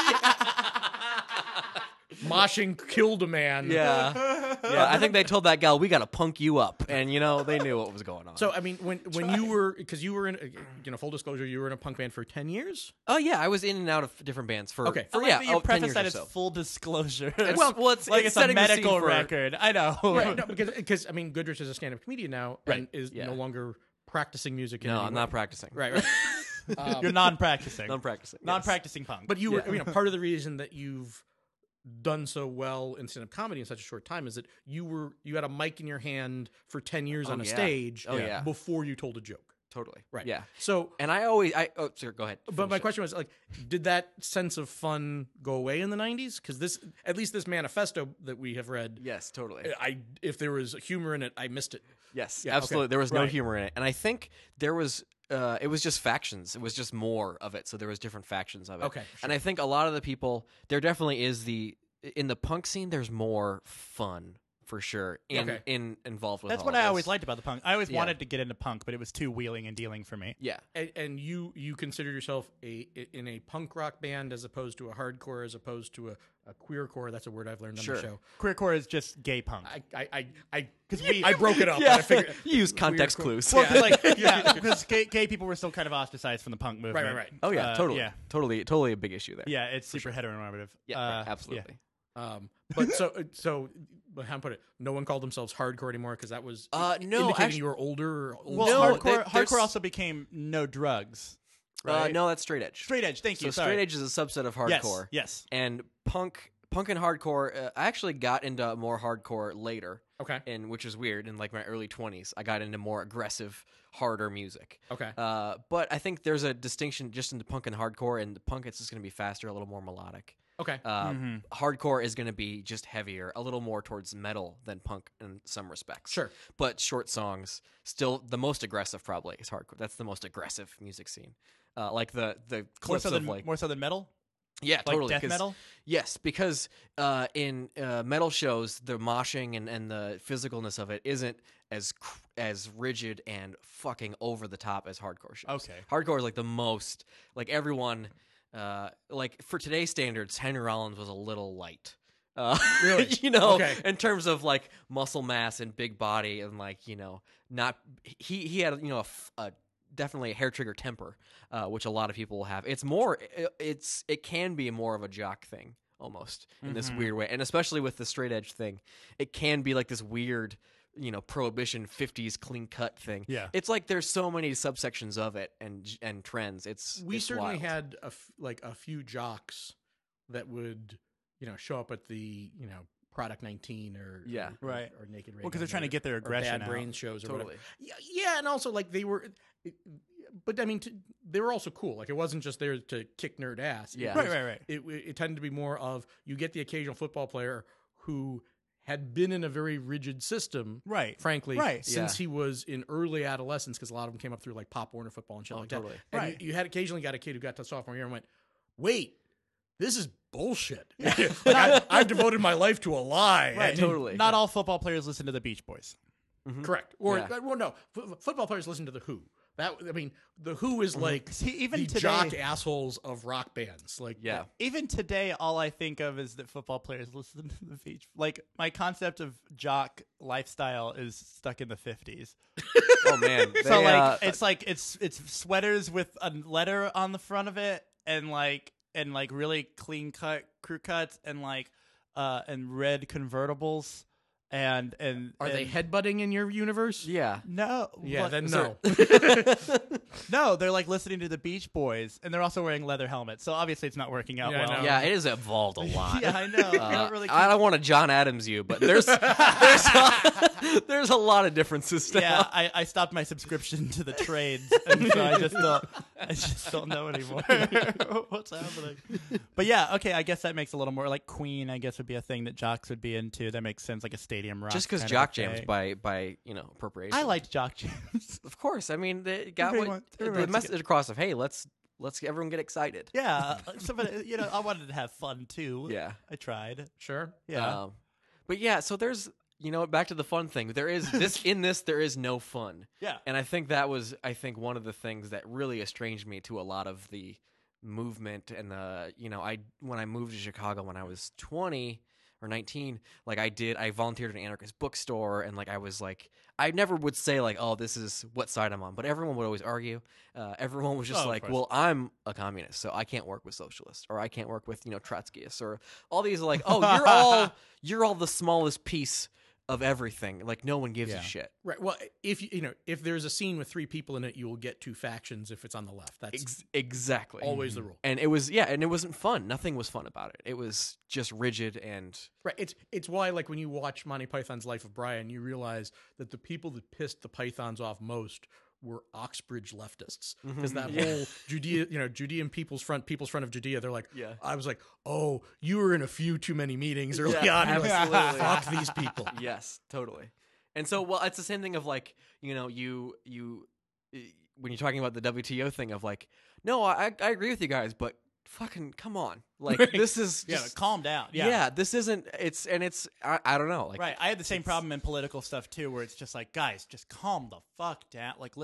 Moshing killed a man. yeah, I think they told that gal, "We got to punk you up," and they knew what was going on. So I mean, when you were, because you were in, full disclosure, you were in a punk band for 10 years. oh yeah, I was in and out of different bands for Okay. I for like yeah, that you 10 preface years that or as so. full disclosure. Well, it's like it's it's a setting the scene medical for- record. I know. Right. No, because I mean, Goodrich is a stand-up comedian now and Right. is Yeah. no longer practicing music. In No, any I'm way. not practicing. Right. Right. You're non-practicing. Non-practicing. yes. Non-practicing punk. But you were, part of the reason that you've done so well in stand-up comedy in such a short time is that you had a mic in your hand for 10 years on a yeah. stage Oh, yeah. before you told a joke. Totally. Right. Yeah. So, And sorry, go ahead. but my Finish it. question was, like, did that sense of fun go away in the 90s? Because at least this manifesto that we have read, Yes, totally. if there was humor in it, I missed it. Yes, Yeah, absolutely. okay. There was no Right. humor in it, and I think there was. It was just factions. It was just more of it. So there was different factions of it. Okay, And I think a lot of the people there definitely is in the punk scene. There's more fun for sure involved with. That's all what of I always this. liked about the punk. I always Yeah. wanted to get into punk, but it was too wheeling and dealing for me. Yeah. And you consider yourself in a punk rock band as opposed to a hardcore, as opposed to a queercore. That's a word I've learned on Sure. the show. Queercore is just gay punk. I broke it up. Yeah. And I figured, You use context Queercore. clues. Well, 'cause, like, yeah, because gay people were still kind of ostracized from the punk movement. right. Oh yeah, totally. Yeah, Totally a big issue there. yeah, it's super heteronormative. Yeah, absolutely. But but how to put it? No one called themselves hardcore anymore because that was No, indicating actually- you were older. Or old. Well, No, hardcore there's- also became no drugs. Right? No, that's straight edge. Straight edge. Thank So you. Sorry. straight edge is a subset of hardcore. Yes. And punk and hardcore. I actually got into more hardcore later. Okay. And which is weird. In like my early 20s, I got into more aggressive, harder music. Okay. But I think there's a distinction just into punk and hardcore. And the punk, it's just going to be faster, a little more melodic. Okay. Hardcore is going to be just heavier, a little more towards metal than punk in some respects. Sure. But short songs, still the most aggressive probably is hardcore. That's the most aggressive music scene. Like the More clips so of than like more so than metal. yeah, Like totally. death 'cause- metal. Yes, because in metal shows, the moshing and the physicalness of it isn't as rigid and fucking over the top as hardcore shows. Okay. Hardcore is like the most like everyone like for today's standards, Henry Rollins was a little light. Really? Okay. In terms of like muscle mass and big body and like not he had a definitely a hair trigger temper, which a lot of people will have. It's more it can be more of a jock thing almost in this weird way, and especially with the straight edge thing, it can be like this weird prohibition 50s clean cut thing. Yeah. It's like there's so many subsections of it and trends. We it's certainly wild. had a few jocks that would show up at the Product 19 or Yeah. Right. or Naked Radio. Well, because they're trying to get their aggression Bad out. Brains shows or Totally. whatever. Yeah, and also like they were but I mean, they were also cool. Like, it wasn't just there to kick nerd ass. Yeah. Right. It tended to be more of, you get the occasional football player who had been in a very rigid system, Right. frankly, Right. since he was in early adolescence, because a lot of them came up through like Pop Warner football and shit like totally. that. And Right. you had occasionally got a kid who got to sophomore year and went, wait, this is bullshit. Like, I've devoted my life to a lie. Right. And- Totally. Not all football players listen to the Beach Boys. Correct. Or, Yeah. well, no, football players listen to The Who. The Who is like See, even the today- jock assholes of rock bands. Like, Yeah. Even today, all I think of is that football players listen to the Beach. Like, my concept of jock lifestyle is stuck in the 50s. Oh man. So They, like it's sweaters with a letter on the front of it, and really clean cut crew cuts, and red convertibles, and are they headbutting in your universe? yeah. no, Yeah, what- then is no. no, they're like listening to the Beach Boys, and they're also wearing leather helmets. So obviously, it's not working out Yeah, I well. know. Yeah, it has evolved a lot. Yeah, I know. I don't really. I don't want to John Adams you, but there's there's a lot of differences still. Yeah, I stopped my subscription to the trades, and so I just don't know anymore what's happening. But yeah, okay, I guess that makes a little more like Queen. I guess would be a thing that jocks would be into. That makes sense, like a stadium rock. Just because kind of jock a thing. jams by appropriation. I liked jock jams. Of course. I mean, they got Everyone the wants to message across of, hey, let's everyone get excited. Yeah, somebody, I wanted to have fun too. Yeah. I tried. Sure. Yeah, But yeah, so there's back to the fun thing. There is there is no fun. yeah. And I think that was one of the things that really estranged me to a lot of the movement and the when I moved to Chicago when I was 20 or 19, like I volunteered at an anarchist bookstore, and like I never would say like, oh, this is what side I'm on, but everyone would always argue. Everyone was just Oh, of like, course. well, I'm a communist, so I can't work with socialists, or I can't work with Trotskyists, or all these like, oh, you're all the smallest piece of everything. Like no one gives a shit. Right. Well, if there's a scene with 3 people in it, you will get 2 factions if it's on the left. That's Exactly. always the rule. And it wasn't fun. Nothing was fun about it. It was just rigid and Right. It's why, like, when you watch Monty Python's Life of Brian, you realize that the people that pissed the Pythons off most were Oxbridge leftists, because that whole Judean People's Front of Judea, they're like, Yeah. I was like, oh, you were in a few too many meetings early on. You're like, absolutely. fuck these people. yes, totally. And so, well, it's the same thing of like, you when you're talking about the WTO thing of like, no, I agree with you guys, but fucking come on, like this is Yeah, just, calm down. yeah, this isn't. It's I don't know, like Right. I had the same problem in political stuff too, where it's just like, guys, just calm the fuck down. Like,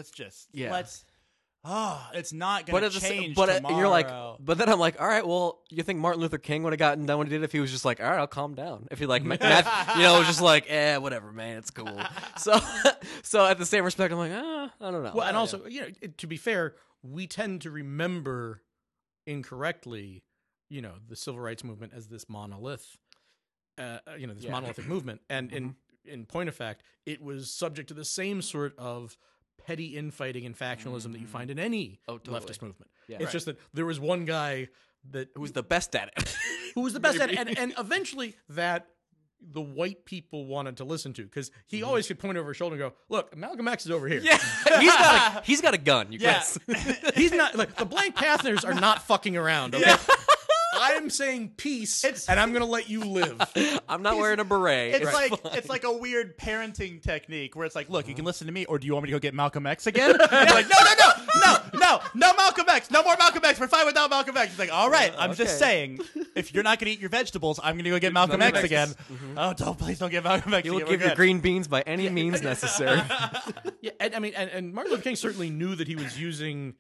it's not But going at to the same, change but tomorrow. and you're like, but then I'm like, all right, well, you think Martin Luther King would have gotten done what he did if he was just like, all right, I'll calm down. If he like, just like, whatever, man, it's cool. So at the same respect, I'm like, I don't know. Well, and also, to be fair, we tend to remember incorrectly, the civil rights movement as this monolith, monolithic movement. And in point of fact, it was subject to the same sort of petty infighting and factionalism that you find in any totally. leftist movement. Yeah. It's just that there was one guy that who's the best at it? who was the best at it, and eventually that the white people wanted to listen to, because he always could point over his shoulder and go, look, Malcolm X is over here. Yeah, he's got a gun. You Yeah. guys. He's not like the Blank Panthers are not fucking around. Okay, I'm saying peace, and I'm gonna let you live. I'm not wearing a beret. It's fine. it's like a weird parenting technique where it's like, look, you can listen to me, or do you want me to go get Malcolm X again? And you're like, no Malcolm X, no more Malcolm X. We're fine without Malcolm X. It's like, all right, I'm just saying, if you're not gonna eat your vegetables, I'm gonna go get Malcolm X again. Oh, please don't get Malcolm X. You will again. give We're your good. green beans by any means necessary. Yeah, and I mean, and Martin Luther King certainly knew that he was using,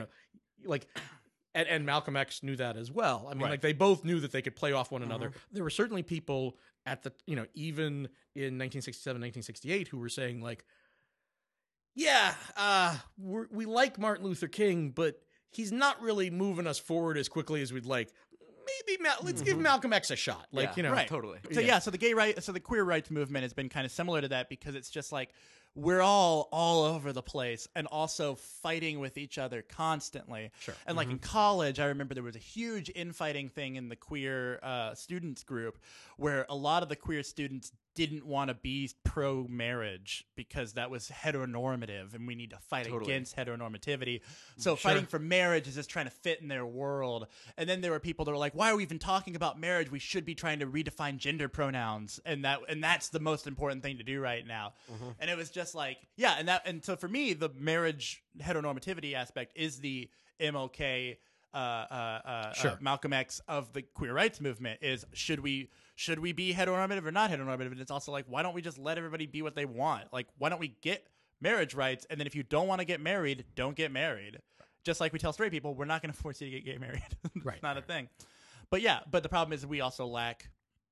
and Malcolm X knew that as well. I mean, Right. like they both knew that they could play off one another. There were certainly people at the, even in 1967, 1968, who were saying like, yeah, we like Martin Luther King, but he's not really moving us forward as quickly as we'd like. Maybe let's give Malcolm X a shot. Like, Yeah, right. totally. So so the queer rights movement has been kind of similar to that, because it's just like, we're all over the place and also fighting with each other constantly. Sure. And like in college, I remember there was a huge infighting thing in the queer students group where a lot of the queer students didn't want to be pro-marriage because that was heteronormative and we need to fight against heteronormativity. So fighting for marriage is just trying to fit in their world. And then there were people that were like, why are we even talking about marriage? We should be trying to redefine gender pronouns. And that's the most important thing to do right now. And it was just like, and so for me, the marriage heteronormativity aspect is the MLK Malcolm X of the queer rights movement. Is should we be heteronormative or not heteronormative? And it's also like, why don't we just let everybody be what they want? Like, why don't we get marriage rights? And then if you don't want to get married, don't get married. Just like we tell straight people, we're not going to force you to get married. It's not a thing. But but the problem is we also lack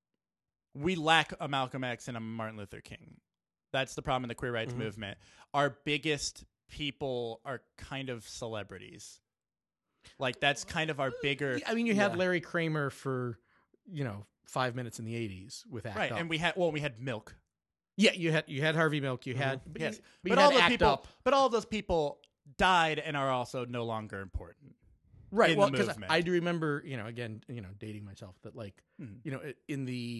a Malcolm X and a Martin Luther King. That's the problem in the queer rights movement. Our biggest people are kind of celebrities. Like, that's kind of our bigger... I mean, you had Larry Kramer for, 5 minutes in the 80s with Act Up. And we had Milk. Yeah, you had Harvey Milk. You had... But all those people died and are also no longer important. Right. Well, because I do remember, again, dating myself, that like, in the,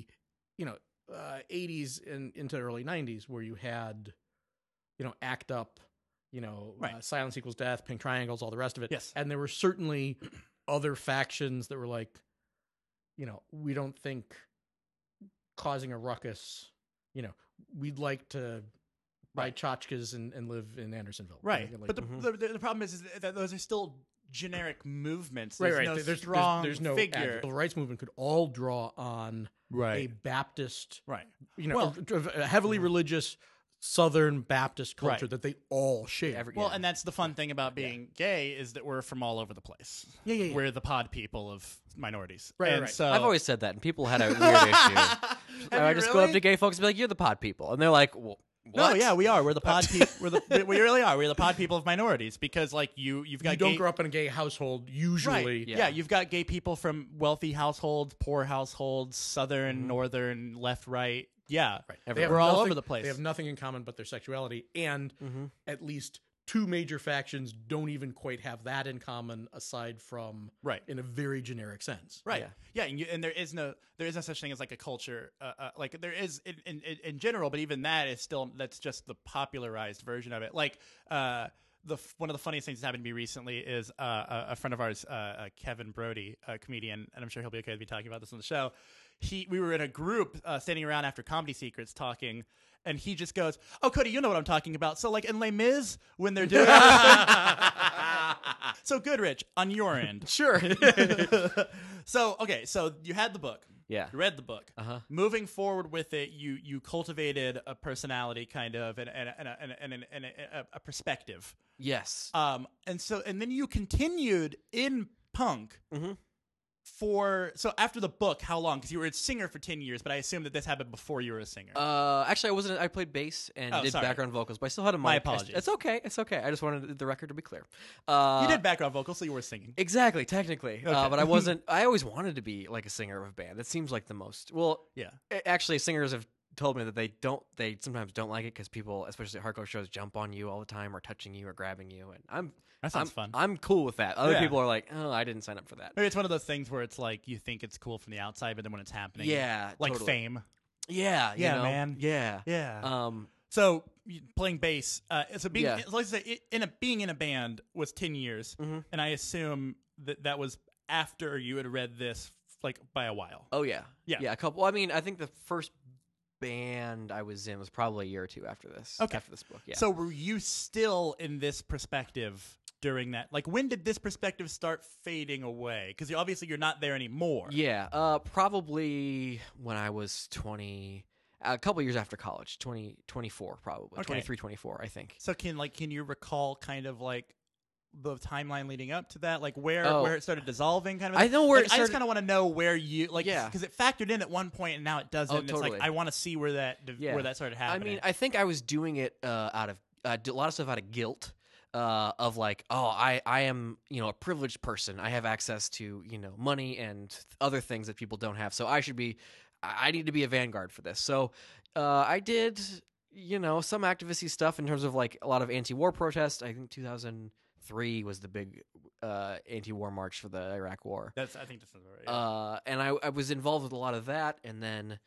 80s and into the early 90s where you had, Act Up, Silence Equals Death, Pink Triangles, all the rest of it. Yes. And there were certainly other factions that were like, we don't think causing a ruckus, we'd like to buy tchotchkes and live in Andersonville. Right. Like, but the problem is that those are still generic movements. Right. No There's strong there's no figure. The rights movement could all draw on a Baptist, a heavily religious Southern Baptist culture that they all share. And that's the fun thing about being gay is that we're from all over the place. Yeah. We're the pod people of minorities. Right. So I've always said that, and people had a weird issue. I just go up to gay folks and be like, "You're the pod people," and they're like, "Well, what?" No, yeah, we are. We're the pod people. We really are. We're the pod people of minorities because, like, you've got you don't grow up in a gay household usually. Right. Yeah, you've got gay people from wealthy households, poor households, southern, northern, left, right. Yeah, Right. We're all over the place. They have nothing in common but their sexuality, and at least two major factions don't even quite have that in common, aside from in a very generic sense. Right. Yeah. And there is no such thing as like a culture, like there is in general, but even that is still, that's just the popularized version of it. Like one of the funniest things that's happened to me recently is a friend of ours, Kevin Brody, a comedian, and I'm sure he'll be okay with me talking about this on the show. We were in a group standing around after Comedy Secrets talking, and he just goes, "Oh, Cody, you know what I'm talking about. So, like, in Les Mis, when they're doing So, Goodrich, on your end. Sure. So you had the book. Yeah. You read the book. Moving forward with it, you cultivated a personality, kind of, and a perspective. Yes. And then you continued in punk so after the book, how long? Because you were a singer for 10 years, but I assume that this happened before you were a singer. Actually, I wasn't. I played bass and did background vocals, but I still had a mic. My apologies. It's okay. I just wanted the record to be clear. You did background vocals, so you were singing. Exactly, technically. Okay. But I wasn't. I always wanted to be like a singer of a band. That seems like the most. Well, Yeah. Actually, singers have told me that they sometimes don't like it because people, especially at hardcore shows, jump on you all the time or touching you or grabbing you, and That sounds fun. I'm cool with that. Other people are like, "Oh, I didn't sign up for that." Maybe it's one of those things where it's like you think it's cool from the outside, but then when it's happening, like totally. fame. Yeah, man. Yeah. So playing bass, let's say being in a band was 10 years, and I assume that was after you had read this, like, by a while. Oh yeah, Yeah. A couple. I mean, I think the first band I was in was probably a year or two after this. Okay. After this book. Yeah. So were you still in this perspective during that? Like, when did this perspective start fading away? Because obviously you're not there anymore. Yeah. Probably when I was 20. A couple years after college, 24 probably. Okay. 23, 24, I think. So can you recall kind of like the timeline leading up to that, like where it started dissolving, kind of? I know where I just kind of want to know where you because it factored in at one point and now it doesn't. Oh, and totally. It's like I want to see where that started happening. I mean, I think I was doing it out of a lot of stuff out of guilt. Of like, I am, a privileged person. I have access to, money and other things that people don't have. So I need to be a vanguard for this. So I did, some activisty stuff in terms of like a lot of anti-war protests. I think 2003 was the big anti-war march for the Iraq War. I think that's right. Yeah. And I was involved with a lot of that, and then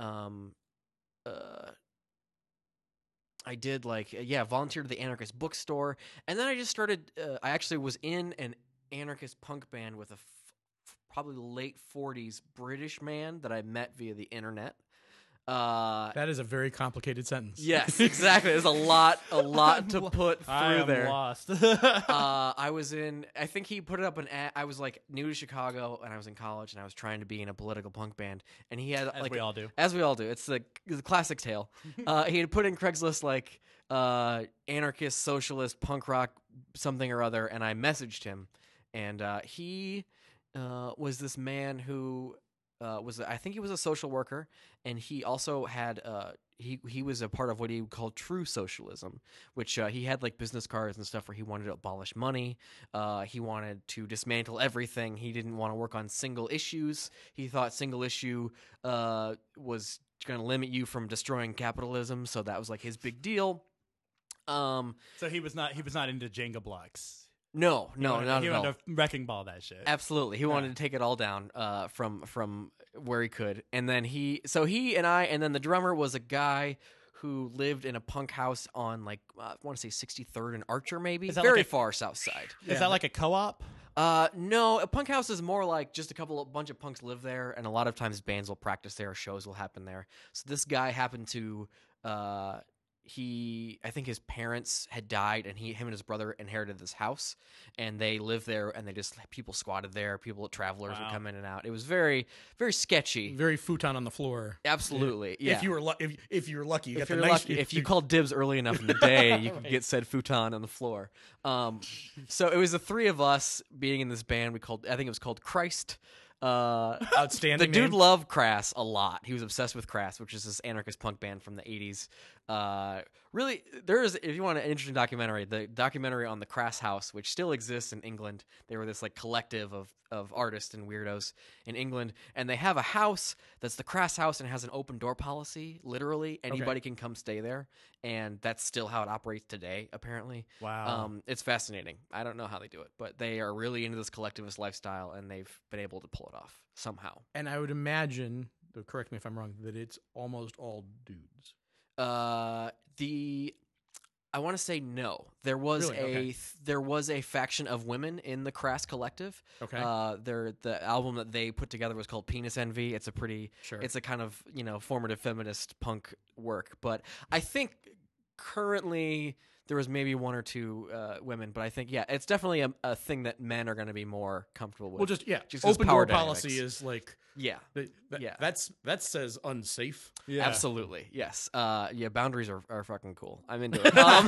I did volunteered at the anarchist bookstore, and then I just started. I actually was in an anarchist punk band with a probably late 40s British man that I met via the internet. That is a very complicated sentence. Yes, exactly. There's a lot to put through I am there. lost. I was in. I think he put it up an ad. I was like new to Chicago, and I was in college, and I was trying to be in a political punk band. And he had As we all do. As we all do. It's the classic tale. He had put in Craigslist like anarchist, socialist, punk rock, something or other, and I messaged him, and he was this man who. I think he was a social worker, and he also had he was a part of what he called true socialism, which he had like business cards and stuff where he wanted to abolish money. He wanted to dismantle everything. He didn't want to work on single issues. He thought single issue was going to limit you from destroying capitalism, so that was like his big deal. So he was not into Jenga blocks. No, not He at all. wanted to wrecking ball that shit. Absolutely, he wanted to take it all down from where he could, and then he and I, and then the drummer was a guy who lived in a punk house on like I want to say 63rd and Archer, maybe Is that very like far south side. Is that like a co-op? No, a punk house is more like just a bunch of punks live there, and a lot of times bands will practice there, shows will happen there. So this guy happened to. I think his parents had died, and him and his brother inherited this house, and they lived there, and people squatted there. Travelers would come in and out. It was very, very sketchy. Very futon on the floor. Absolutely, yeah. If you were if you were lucky, you if got you're the nice. lucky, if you called dibs early enough in the day, you could get said futon on the floor. So it was the three of us being in this band. I think it was called Christ. Outstanding. The dude name. loved Crass a lot. He was obsessed with Crass, which is this anarchist punk band from the 80s. Really, if you want an interesting documentary, the documentary on the Crass House, which still exists in England. They were this like collective of artists and weirdos in England, and they have a house that's the Crass House and has an open door policy. Literally, anybody can come stay there, and that's still how it operates today. Apparently, Wow. it's fascinating. I don't know how they do it, but they are really into this collectivist lifestyle, and they've been able to pull it off somehow. And I would imagine, though, correct me if I'm wrong, that it's almost all dudes. I want to say no. There was Really? Okay. there was a faction of women in the Crass Collective. Okay. The album that they put together was called Penis Envy. It's a pretty, Sure. it's a kind of formative feminist punk work. But I think currently there was maybe one or two women. But I think it's definitely a thing that men are going to be more comfortable with. Well, just 'cause open power door policy dynamics. is like yeah. Yeah. that says unsafe. Yeah. Absolutely, yes. Boundaries are fucking cool. I'm into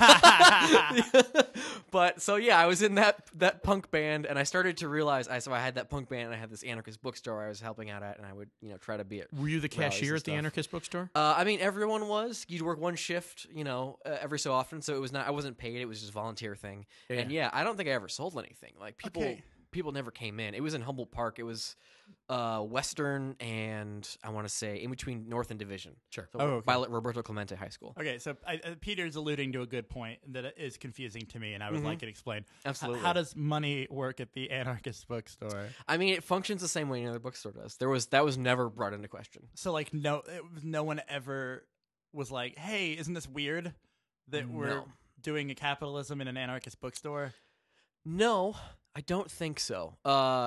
it. But so I was in that punk band, and I started to realize I had that punk band, and I had this anarchist bookstore I was helping out at, and I would try to be it. Were you the rallies cashier and at the stuff. anarchist bookstore? I mean, everyone was. You'd work one shift, every so often, so it was not. I wasn't paid. It was just a volunteer thing. Yeah. And I don't think I ever sold anything. Like people never came in. It was in Humboldt Park. It was Western and I want to say in between North and Division. Sure. So okay. Violet Roberto Clemente High School. Okay, so Peter's alluding to a good point that is confusing to me, and I would like it explained. Absolutely. How does money work at the anarchist bookstore? I mean, it functions the same way any other bookstore does. That was never brought into question. So, like, no one ever was like, "Hey, isn't this weird that we're No. doing a capitalism in an anarchist bookstore?" No, I don't think so.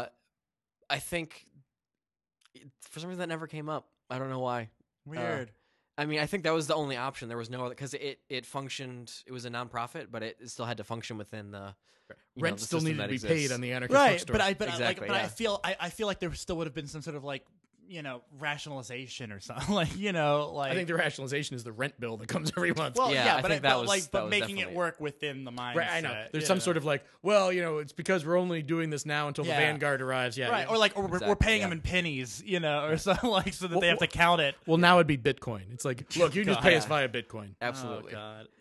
I think for some reason that never came up. I don't know why. Weird. I mean, I think that was the only option. There was no other because it functioned. It was a nonprofit, but it still had to function within the Rent the still system needed that to be exists. paid on the anarchist Right, bookstore. but Exactly, I yeah. feel like there still would have been some sort of like rationalization or something like I think the rationalization is the rent bill that comes every month. well, Yeah, yeah, I but think but that was- like that but was making it definitely- work within the mindset. right, I know. There's some sort of like, well, it's because we're only doing this now until Yeah. the Vanguard arrives. Yeah, right, yeah. or like we're Exactly, paying yeah. them in pennies, or something like so that they have to count it. Well, now it'd be Bitcoin. It's like, look, you can just God. pay us via Bitcoin. Absolutely. Oh God, yeah.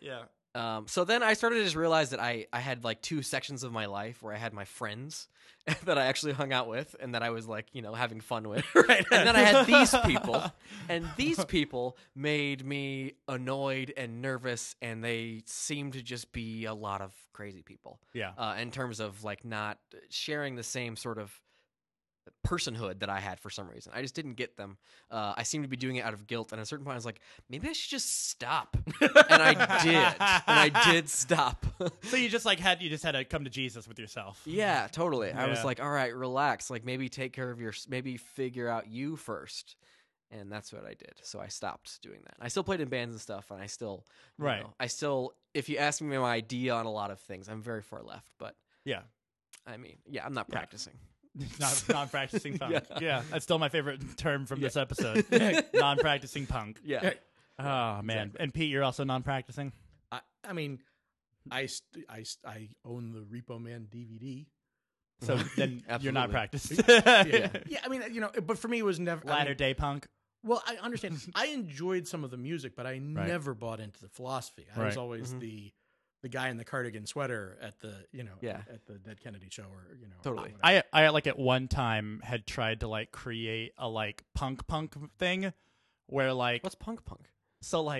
So then I started to just realize that I had like two sections of my life where I had my friends that I actually hung out with and that I was like, having fun with. Right. And then I had these people, and these people made me annoyed and nervous, and they seemed to just be a lot of crazy people. Yeah. In terms of like not sharing the same sort of personhood that I had for some reason. I just didn't get them. I seemed to be doing it out of guilt, and at a certain point I was like, maybe I should just stop. And I did. And I did stop. So you just had to come to Jesus with yourself. Yeah, totally. I was Yeah. like, all right, relax. Like maybe take care of maybe figure out you first. And that's what I did. So I stopped doing that. I still played in bands and stuff, and I still, Right. If you ask me my idea on a lot of things, I'm very far left. But Yeah. I mean, yeah, I'm not practicing. Non-practicing punk. Yeah, that's still my favorite term from this episode. Non-practicing punk. Yeah. Oh man. And Pete, you're also non-practicing. I mean, I own the Repo Man DVD. So then you're not Absolutely. practiced. Yeah, I mean, but for me, it was never Latter day punk. Well, I understand. I enjoyed some of the music, but I never bought into the philosophy. I was Right. always the guy in the cardigan sweater at the Yeah. at the Dead Kennedy show, or Totally. whatever. I at one time had tried to create a punk thing where What's punk? so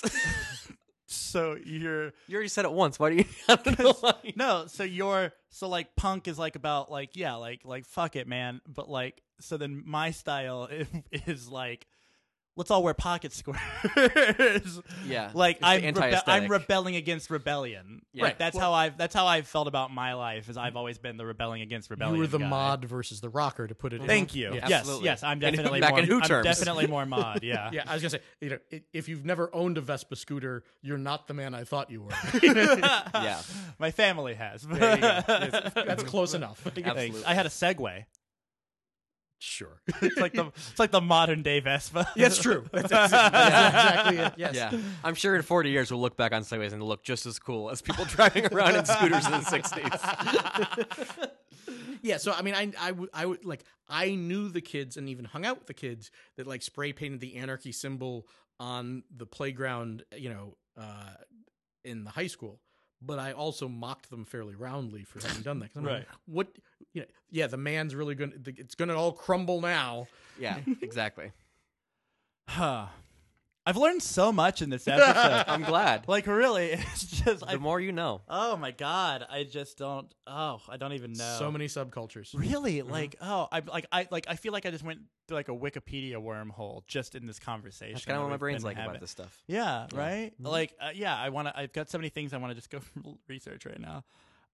so you're You already said it once. Why do you? I don't know why. no so punk is like fuck it man, but so then my style is let's all wear pocket squares. Yeah. Like It's the I'm anti-aesthetic. rebelling against rebellion. Yeah. Like that's how I've felt about my life. Is I've always been the rebelling against rebellion. You were the guy. mod versus the rocker, to put it. Thank in. you. Yeah. Yes, Absolutely. yes. I'm And definitely back more. in who I'm terms? definitely more mod. Yeah. Yeah, I was gonna say, if you've never owned a Vespa scooter, you're not the man I thought you were. Yeah. My family has. There you go. That's close enough. Thanks. Absolutely. I had a Segway. Sure. It's like the modern day Vespa. Yeah, it's true. That's exactly it. Yes. Yeah. I'm sure in 40 years we'll look back on Segways and they'll look just as cool as people driving around in scooters in the 60s. Yeah, so I mean, I would I knew the kids and even hung out with the kids that spray painted the anarchy symbol on the playground, in the high school. But I also mocked them fairly roundly for having done that. 'Cause I'm like, Right. what? Yeah, the man's really going. It's going to all crumble now. Yeah, exactly. Huh. I've learned so much in this episode. I'm glad. Really, it's just The more you know. oh my god, I just don't. Oh, I don't even know. So many subcultures. Really, I feel like I just went through a Wikipedia wormhole just in this conversation. That's kind of what my we've brain's been like having. about this stuff. Yeah, right. I've got so many things I want to just go research right now.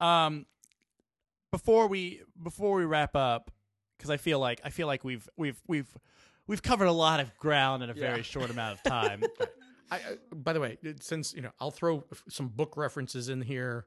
Before we wrap up, because I feel like we've covered a lot of ground in a very short amount of time. By the way, since I'll throw some book references in here,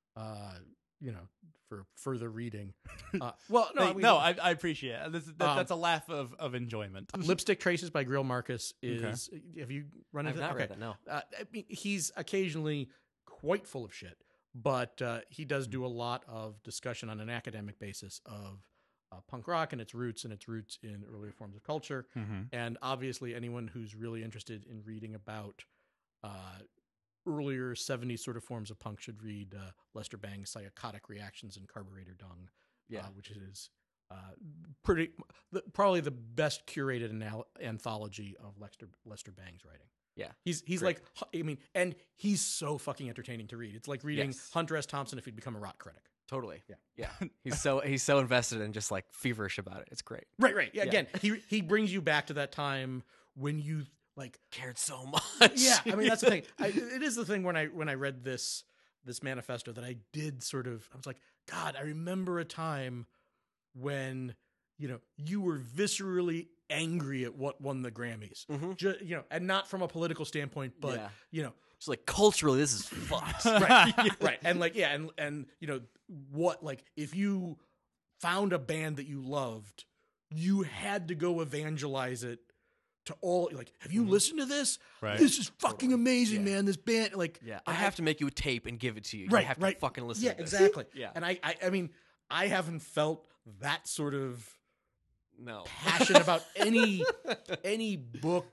for further reading. I appreciate it. That's a laugh of enjoyment. Lipstick Traces by Greil Marcus is. Have you run I've into not that? read that, no. I mean, he's occasionally quite full of shit, but he does do a lot of discussion on an academic basis of punk rock and its roots in earlier forms of culture. And obviously, anyone who's really interested in reading about earlier 70s sort of forms of punk should read Lester Bang's Psychotic Reactions and Carburetor Dung, which is probably the best curated anthology of Lester Bang's writing. Yeah. He's Great. and he's so fucking entertaining to read. It's like reading Yes. Hunter S. Thompson if he'd become a rock critic. Totally. Yeah. He's so invested and just feverish about it. It's great. Right. Yeah, again, he brings you back to that time when you Cared so much. Yeah, I mean that's the thing. It is the thing when I read this manifesto that I did I was like, God, I remember a time when you were viscerally angry at what won the Grammys, and not from a political standpoint, but Just culturally, this is fucked. right, and and what if you found a band that you loved, you had to go evangelize it to all. Have you listened to this? Right. This is fucking amazing, man. This band, I have to make you a tape and give it to you. Right, You have right. to fucking listen Yeah, to this. exactly. Yeah. And I mean, I haven't felt that sort of No. passion about any book,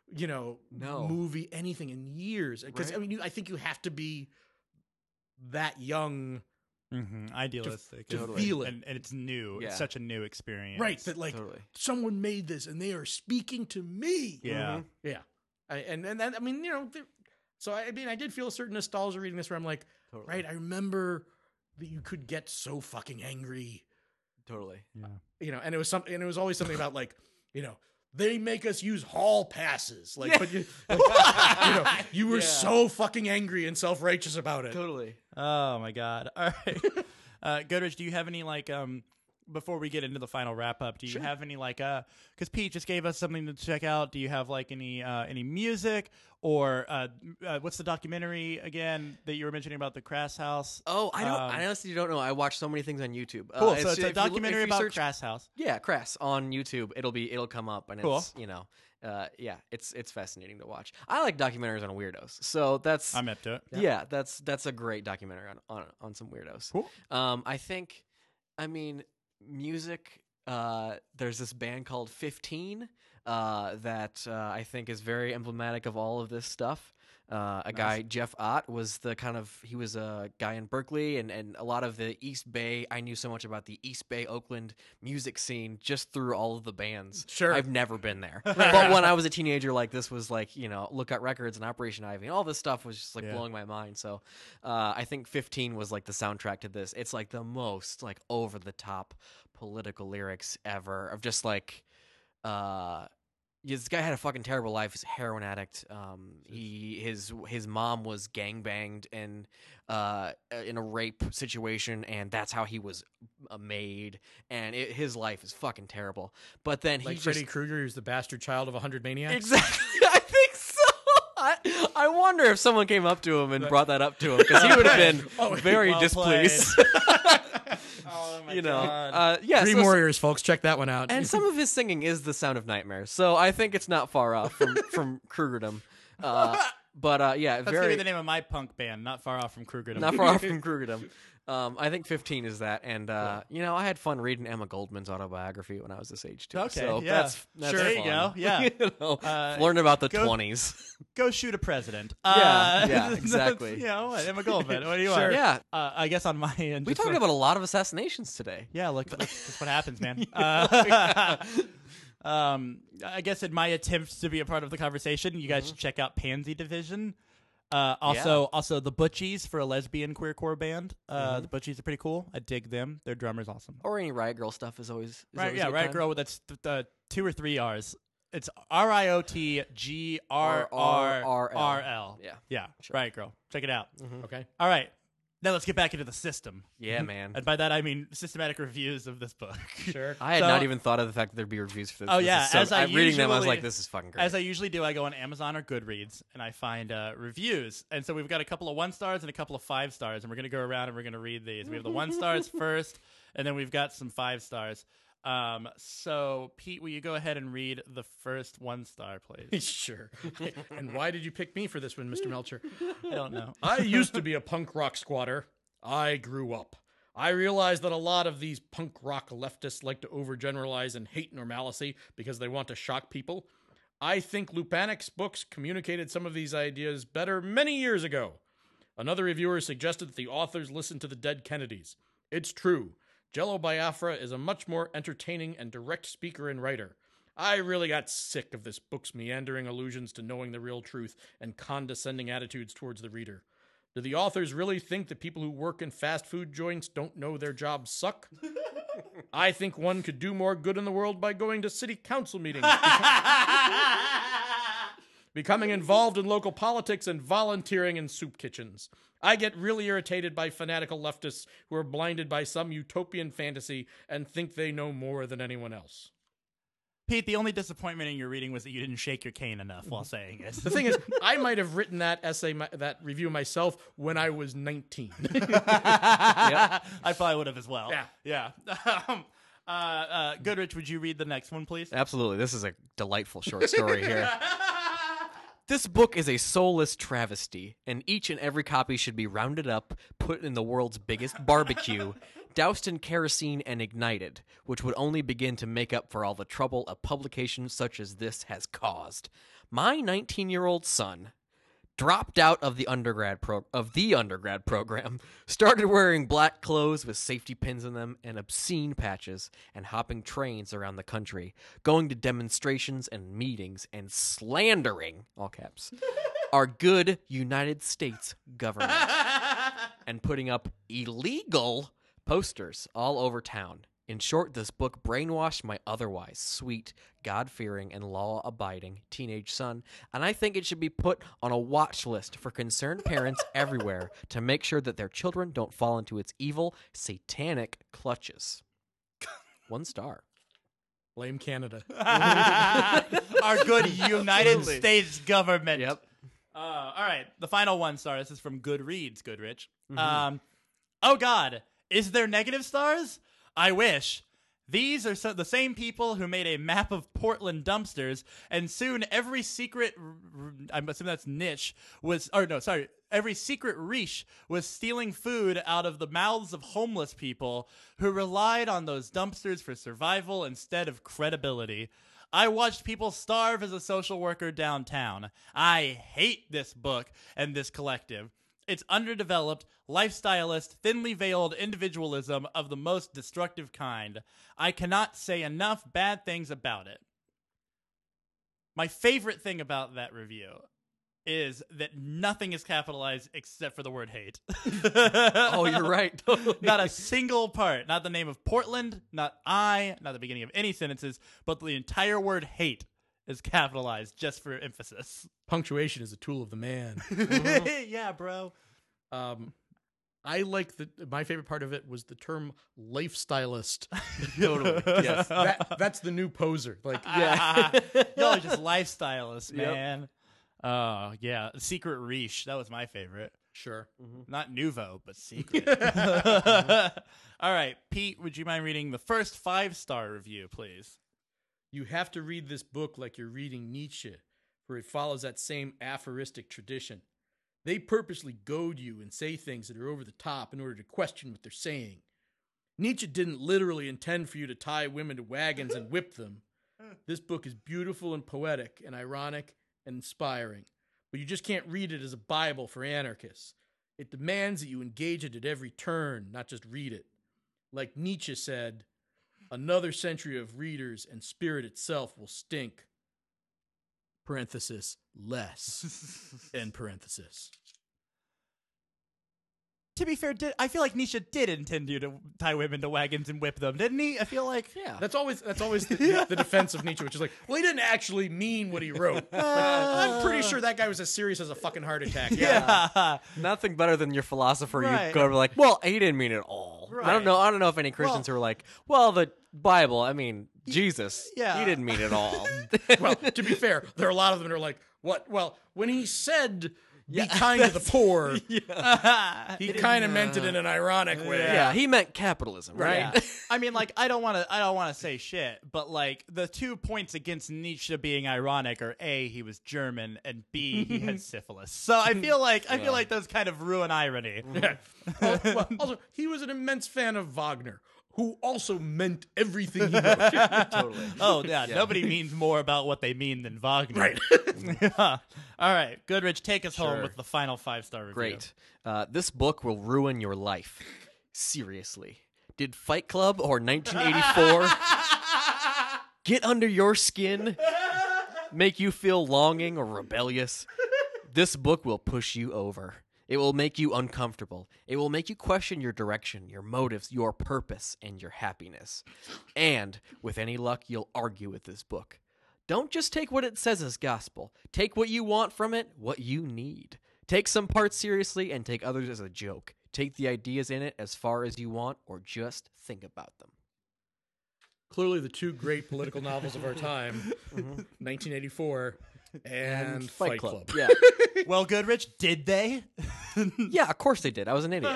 No. movie, anything in years. Because Right. I mean, I think you have to be that young, Idealistic. to Totally. feel it. And it's new. Yeah. It's such a new experience. Right? That like Totally. someone made this and they are speaking to me. Yeah. Yeah. And then I mean, so I mean, I did feel a certain nostalgia reading this, where I'm like, Totally. right, I remember that you could get so fucking angry, Totally. and it was something, and it was always something about like, they make us use hall passes, like, but you were Yeah. so fucking angry and self-righteous about it. Totally. Oh my God. All right. Goodrich, do you have any before we get into the final wrap up, do you have any because Pete just gave us something to check out. Do you have any music or what's the documentary again that you were mentioning about the Crass House? Oh, I don't. I honestly don't know. I watch so many things on YouTube. Cool. So it's if a you documentary about search, Crass House. Yeah, Crass on YouTube. It'll come up, and Cool. it's it's fascinating to watch. I like documentaries on weirdos, so that's I'm up to it. yeah, that's a great documentary on some weirdos. Cool. I mean, music. There's this band called 15 that I think is very emblematic of all of this stuff. Guy, Jeff Ott, was he was a guy in Berkeley, and a lot of the East Bay. I knew so much about the East Bay, Oakland music scene just through all of the bands. Sure. I've never been there. But when I was a teenager, this was Lookout Records and Operation Ivy, and all this stuff was just blowing my mind. So I think 15 was the soundtrack to this. It's the most over the top political lyrics ever of just this guy had a fucking terrible life. He's a heroin addict. His mom was gangbanged in a rape situation, and that's how he was made. And his life is fucking terrible. But then Like he Freddy just Krueger is the bastard child of 100 maniacs. exactly. I think so. I wonder if someone came up to him and brought that up to him, because he would have been very well displeased. Oh my Dream Warriors, folks, check that one out. And some of his singing is the Sound of Nightmares, so I think it's not far off from Krugerdom. But That's very gonna be the name of my punk band. Not far off from Krugerdom. not far off from Krugerdom. I think 15 is that, and I had fun reading Emma Goldman's autobiography when I was this age too. Okay, so yeah. that's Sure, there you fun. go, yeah. Learn about the go- 20s. Go shoot a president. Yeah, exactly. Emma Goldman. What do you Sure. want? Yeah, I guess on my end, we just talked about a lot of assassinations today. Yeah, look, that's what happens, man. I guess in my attempt to be a part of the conversation, you guys should check out Pansy Division. Also the Butchies, for a lesbian queercore band. The Butchies are pretty cool. I dig them. Their drummer's awesome. Or any Riot Girl stuff is always Right, always yeah, a good Riot time. Girl. That's 2 or 3 R's. It's RIOTGRRRL. Yeah. Riot Girl. Check it out. Okay. All right, now let's get back into the system. Yeah, man. And by that I mean systematic reviews of this book. Sure. I had So- not even thought of the fact that there'd be reviews for this. Oh, This yeah, is so, as I I'm reading them, I was usually- like, this is fucking great. As I usually do, I go on Amazon or Goodreads and I find reviews. And so we've got a couple of 1 stars and a couple of 5 stars, and we're going to go around and we're going to read these. We have the 1 stars first, and then we've got some 5 stars. So Pete, will you go ahead and read the first 1 star, please? Sure. And why did you pick me for this one, Mr. Melcher? I don't know. I used to be a punk rock squatter. I grew up. I realized that a lot of these punk rock leftists like to overgeneralize and hate normalcy because they want to shock people. I think Lupanic's books communicated some of these ideas better many years ago. Another reviewer suggested that the authors listened to the Dead Kennedys. It's true. Jello Biafra is a much more entertaining and direct speaker and writer. I really got sick of this book's meandering allusions to knowing the real truth and condescending attitudes towards the reader. Do the authors really think that people who work in fast food joints don't know their jobs suck? I think one could do more good in the world by going to city council meetings, becoming involved in local politics, and volunteering in soup kitchens. I get really irritated by fanatical leftists who are blinded by some utopian fantasy and think they know more than anyone else. Pete, the only disappointment in your reading was that you didn't shake your cane enough while saying it. The thing is, I might have written that that review myself when I was 19. I probably would have as well. Yeah. Goodrich, would you read the next one, please? Absolutely. This is a delightful short story here. This book is a soulless travesty, and each and every copy should be rounded up, put in the world's biggest barbecue, doused in kerosene and ignited, which would only begin to make up for all the trouble a publication such as this has caused. My 19-year-old son dropped out of the undergrad program, started wearing black clothes with safety pins in them and obscene patches, and hopping trains around the country, going to demonstrations and meetings, and slandering, all caps, our good United States government, and putting up illegal posters all over town. In short, this book brainwashed my otherwise sweet, God-fearing, and law-abiding teenage son, and I think it should be put on a watch list for concerned parents everywhere to make sure that their children don't fall into its evil, satanic clutches. 1 star. Blame Canada. Our good United States government. Yep. All right, the final 1 star. This is from Goodreads, Goodrich. Oh God, is there negative stars? I wish. These are the same people who made a map of Portland dumpsters, and soon every secret, I'm assuming that's niche, every secret riche was stealing food out of the mouths of homeless people who relied on those dumpsters for survival instead of credibility. I watched people starve as a social worker downtown. I hate this book and this collective. It's underdeveloped, lifestylist, thinly veiled individualism of the most destructive kind. I cannot say enough bad things about it. My favorite thing about that review is that nothing is capitalized except for the word hate. Oh, you're right. Totally. Not a single part. Not the name of Portland, not the beginning of any sentences, but the entire word hate is capitalized just for emphasis. Punctuation is a tool of the man. Yeah, bro. I like my favorite part of it was the term lifestylist. Totally. Yes. That's the new poser. Like, Y'all are just lifestylists, man. Oh, yeah. Secret Riche. That was my favorite. sure. Not Nouveau, but Secret. All right. Pete, would you mind reading the first 5-star review, please? You have to read this book like you're reading Nietzsche, for it follows that same aphoristic tradition. They purposely goad you and say things that are over the top in order to question what they're saying. Nietzsche didn't literally intend for you to tie women to wagons and whip them. This book is beautiful and poetic and ironic and inspiring, but you just can't read it as a Bible for anarchists. It demands that you engage it at every turn, not just read it. Like Nietzsche said, another century of readers and spirit itself will stink. Parenthesis, less. End parenthesis. To be fair, I feel like Nietzsche did intend you to tie women to wagons and whip them, didn't he? I feel like... Yeah. That's always the defense of Nietzsche, which is like, well, he didn't actually mean what he wrote. Like, I'm pretty sure that guy was as serious as a fucking heart attack. Yeah. Nothing better than your philosopher. Right. You go like, well, he didn't mean it all. Right. I don't know if any Christians who are like, well, the Bible, I mean, Jesus, Yeah. he didn't mean it all. Well, to be fair, there are a lot of them that are like, what? Well, when he said be kind to the poor, he kind of meant it in an ironic way. Yeah, he meant capitalism, right? Yeah. I mean, like, I don't want to say shit, but like the 2 points against Nietzsche being ironic are A, he was German, and B, he had syphilis. So I feel like those kind of ruin irony. Yeah. Also, he was an immense fan of Wagner, who also meant everything he wrote. Totally. Oh yeah, nobody means more about what they mean than Wagner. Right. Yeah. All right, Goodrich, take us home Sure. with the final 5-star review. Great. This book will ruin your life. Seriously. Did Fight Club or 1984 get under your skin? Make you feel longing or rebellious? This book will push you over. It will make you uncomfortable. It will make you question your direction, your motives, your purpose, and your happiness. And, with any luck, you'll argue with this book. Don't just take what it says as gospel. Take what you want from it, what you need. Take some parts seriously and take others as a joke. Take the ideas in it as far as you want, or just think about them. Clearly the 2 great political novels of our time, 1984 and Fight Club. Yeah. Well, Goodrich, did they? Yeah, of course they did. I was an idiot.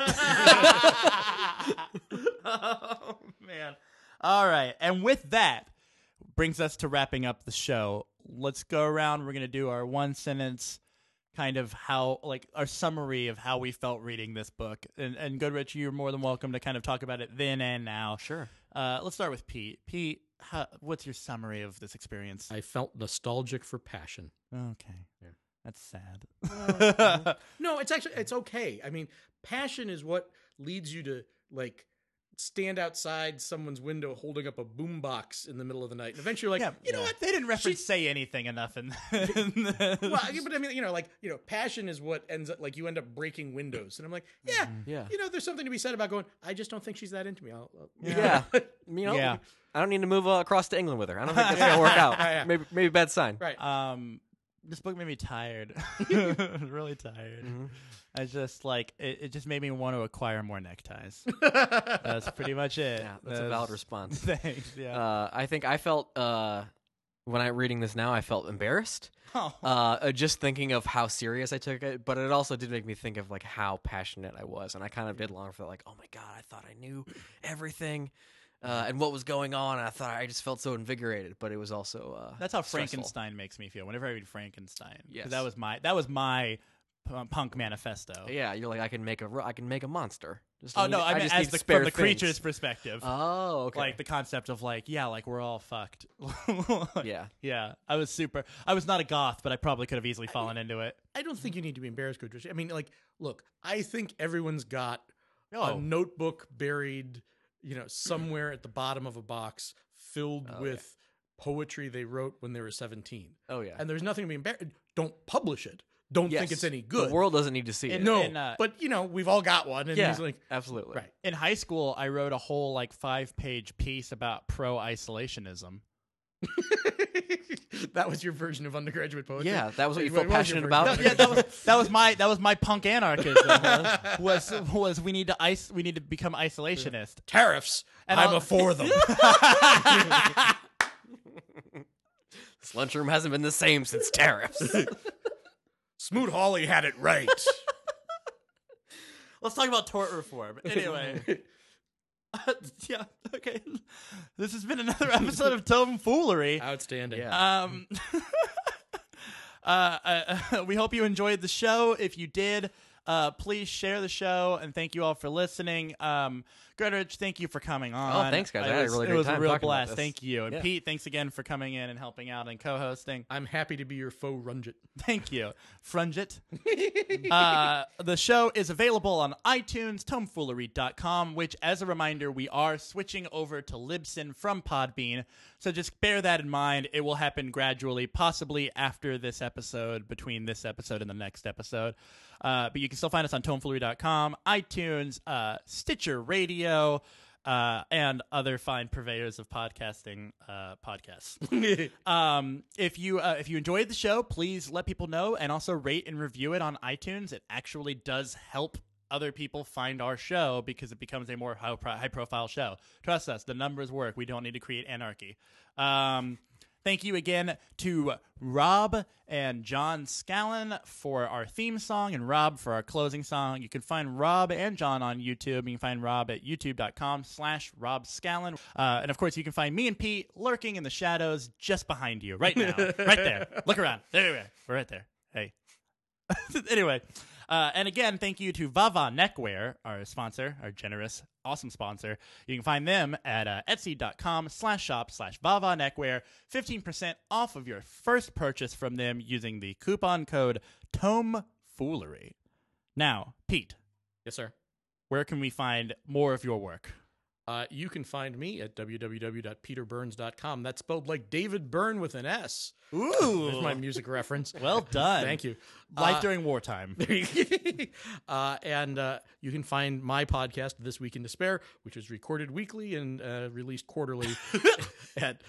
Oh, man. All right. And with that, brings us to wrapping up the show. Let's go around. We're going to do our 1-sentence kind of how, like, our summary of how we felt reading this book. And Goodrich, you're more than welcome to kind of talk about it then and now. Sure. Let's start with Pete. Pete, what's your summary of this experience? I felt nostalgic for passion. Okay. Yeah. That's sad. No, it's okay. I mean, passion is what leads you to like stand outside someone's window holding up a boombox in the middle of the night. And eventually you're like, you know what? They didn't say anything enough in Well, but I mean, passion is what ends up like you end up breaking windows. And I'm like, Yeah. there's something to be said about going, I just don't think she's that into me. Yeah. Yeah. I don't need to move across to England with her. I don't think that's gonna work out. Yeah. Maybe bad sign. Right. This book made me tired. Really tired. Mm-hmm. I just like it just made me want to acquire more neckties. That's pretty much it. Yeah, that's a valid response. Thanks. Yeah. I think I felt when I'm reading this now, I felt embarrassed. Oh. Just thinking of how serious I took it, but it also did make me think of like how passionate I was, and I kind of did long for like, oh my god, I thought I knew everything. And what was going on, and I thought I just felt so invigorated, but it was also That's how stressful. Frankenstein makes me feel whenever I read Frankenstein. 'Cause Yes. that was my punk manifesto. Yeah, you're like I can make a monster. Just Oh need- no, I mean just as need from spare the things. creature's perspective. Oh, okay. Like the concept of like, like we're all fucked. Yeah. Yeah. I was not a goth, but I probably could have easily fallen into it. I don't think you need to be embarrassed, Goodrich. I mean, like, look, I think everyone's got Oh. a notebook buried, somewhere at the bottom of a box filled with poetry they wrote when they were 17. Oh yeah. And there's nothing to be embarrassed. Don't publish it. Don't think it's any good. The world doesn't need to see it. No, And, but we've all got one, and Yeah, he's like, absolutely. right. In high school, I wrote a whole like 5-page piece about pro-isolationism. That was your version of undergraduate poetry. Yeah, that was what you What felt was your passionate version? about. Yeah, that was my punk anarchism. Was we need to become isolationist. Tariffs. And I'm I'll- for them. This lunchroom hasn't been the same since tariffs. Smoot Hawley had it right. Let's talk about tort reform. Anyway. Yeah, okay. This has been another episode of Tomfoolery. Outstanding. Yeah. We hope you enjoyed the show. If you did, please share the show, and thank you all for listening. Goodrich, thank you for coming on. Oh, thanks, guys. I had a really It great was time a real talking about blast. this. Thank you. And Yeah. Pete, thanks again for coming in and helping out and co-hosting. I'm happy to be your faux runget. Thank you. Frungit. The show is available on iTunes, tomfoolery.com, which, as a reminder, we are switching over to Libsyn from Podbean. So just bear that in mind. It will happen gradually, possibly after this episode, between this episode and the next episode. But you can still find us on tomfoolery.com, iTunes, Stitcher Radio, and other fine purveyors of podcasting podcasts. If you enjoyed the show, please let people know, and also rate and review it on iTunes. It actually does help other people find our show because it becomes a more high profile show. Trust us, the numbers work. We don't need to create anarchy. Thank you again to Rob and John Scallon for our theme song and Rob for our closing song. You can find Rob and John on YouTube. You can find Rob at youtube.com/Rob Scallon. And of course, you can find me and Pete lurking in the shadows just behind you right now. Right there. Look around. There we are. We're right there. Hey. Anyway. And again, thank you to Vava Neckwear, our sponsor, our generous, awesome sponsor. You can find them at etsy.com/shop/Vava Neckwear. 15% off of your first purchase from them using the coupon code TOMFOOLERY. Now, Pete, Yes, sir. where can we find more of your work? You can find me at www.peterburns.com. That's spelled like David Byrne with an S. Ooh. There's my music reference. Well done. Thank you. Life during wartime. And you can find my podcast, This Week in Despair, which is recorded weekly and released quarterly at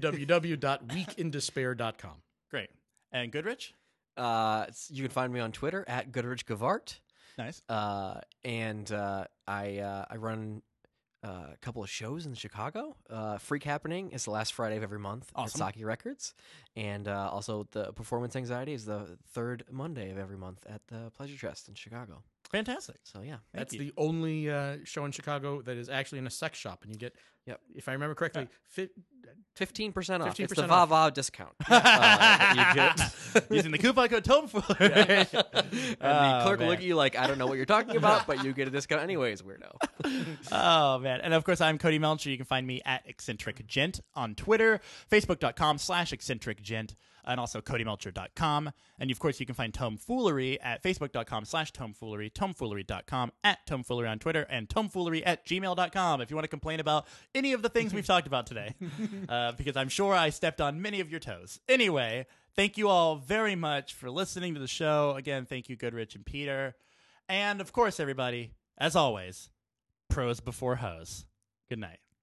www.weekindespair.com. Great. And Goodrich? You can find me on Twitter at Goodrich Gavart. Nice. And I run a couple of shows in Chicago. Freak Happening is the last Friday of every month Awesome. at Saki Records. And also the Performance Anxiety is the third Monday of every month at the Pleasure Chest in Chicago. Fantastic. So yeah, That's you. the only show in Chicago that is actually in a sex shop, and you get, Yep. if I remember correctly, 15% off. It's the 15% off. Vava discount that you get. Using the coupon code Tomfoolery. And the clerk will man. look at you like, I don't know what you're talking about, but you get a discount anyways, weirdo. Oh, man. And of course, I'm Cody Melcher. You can find me at Eccentric Gent on Twitter, Facebook.com/Eccentric Gent, and also CodyMelcher.com. And of course, you can find Tomfoolery at Facebook.com/Tomfoolery, Tomfoolery.com, at Tomfoolery on Twitter, and Tomfoolery@gmail.com if you want to complain about any of the things we've talked about today. Because I'm sure I stepped on many of your toes. Anyway, thank you all very much for listening to the show. Again, thank you, Goodrich and Peter. And of course, everybody, as always, pros before hoes. Good night.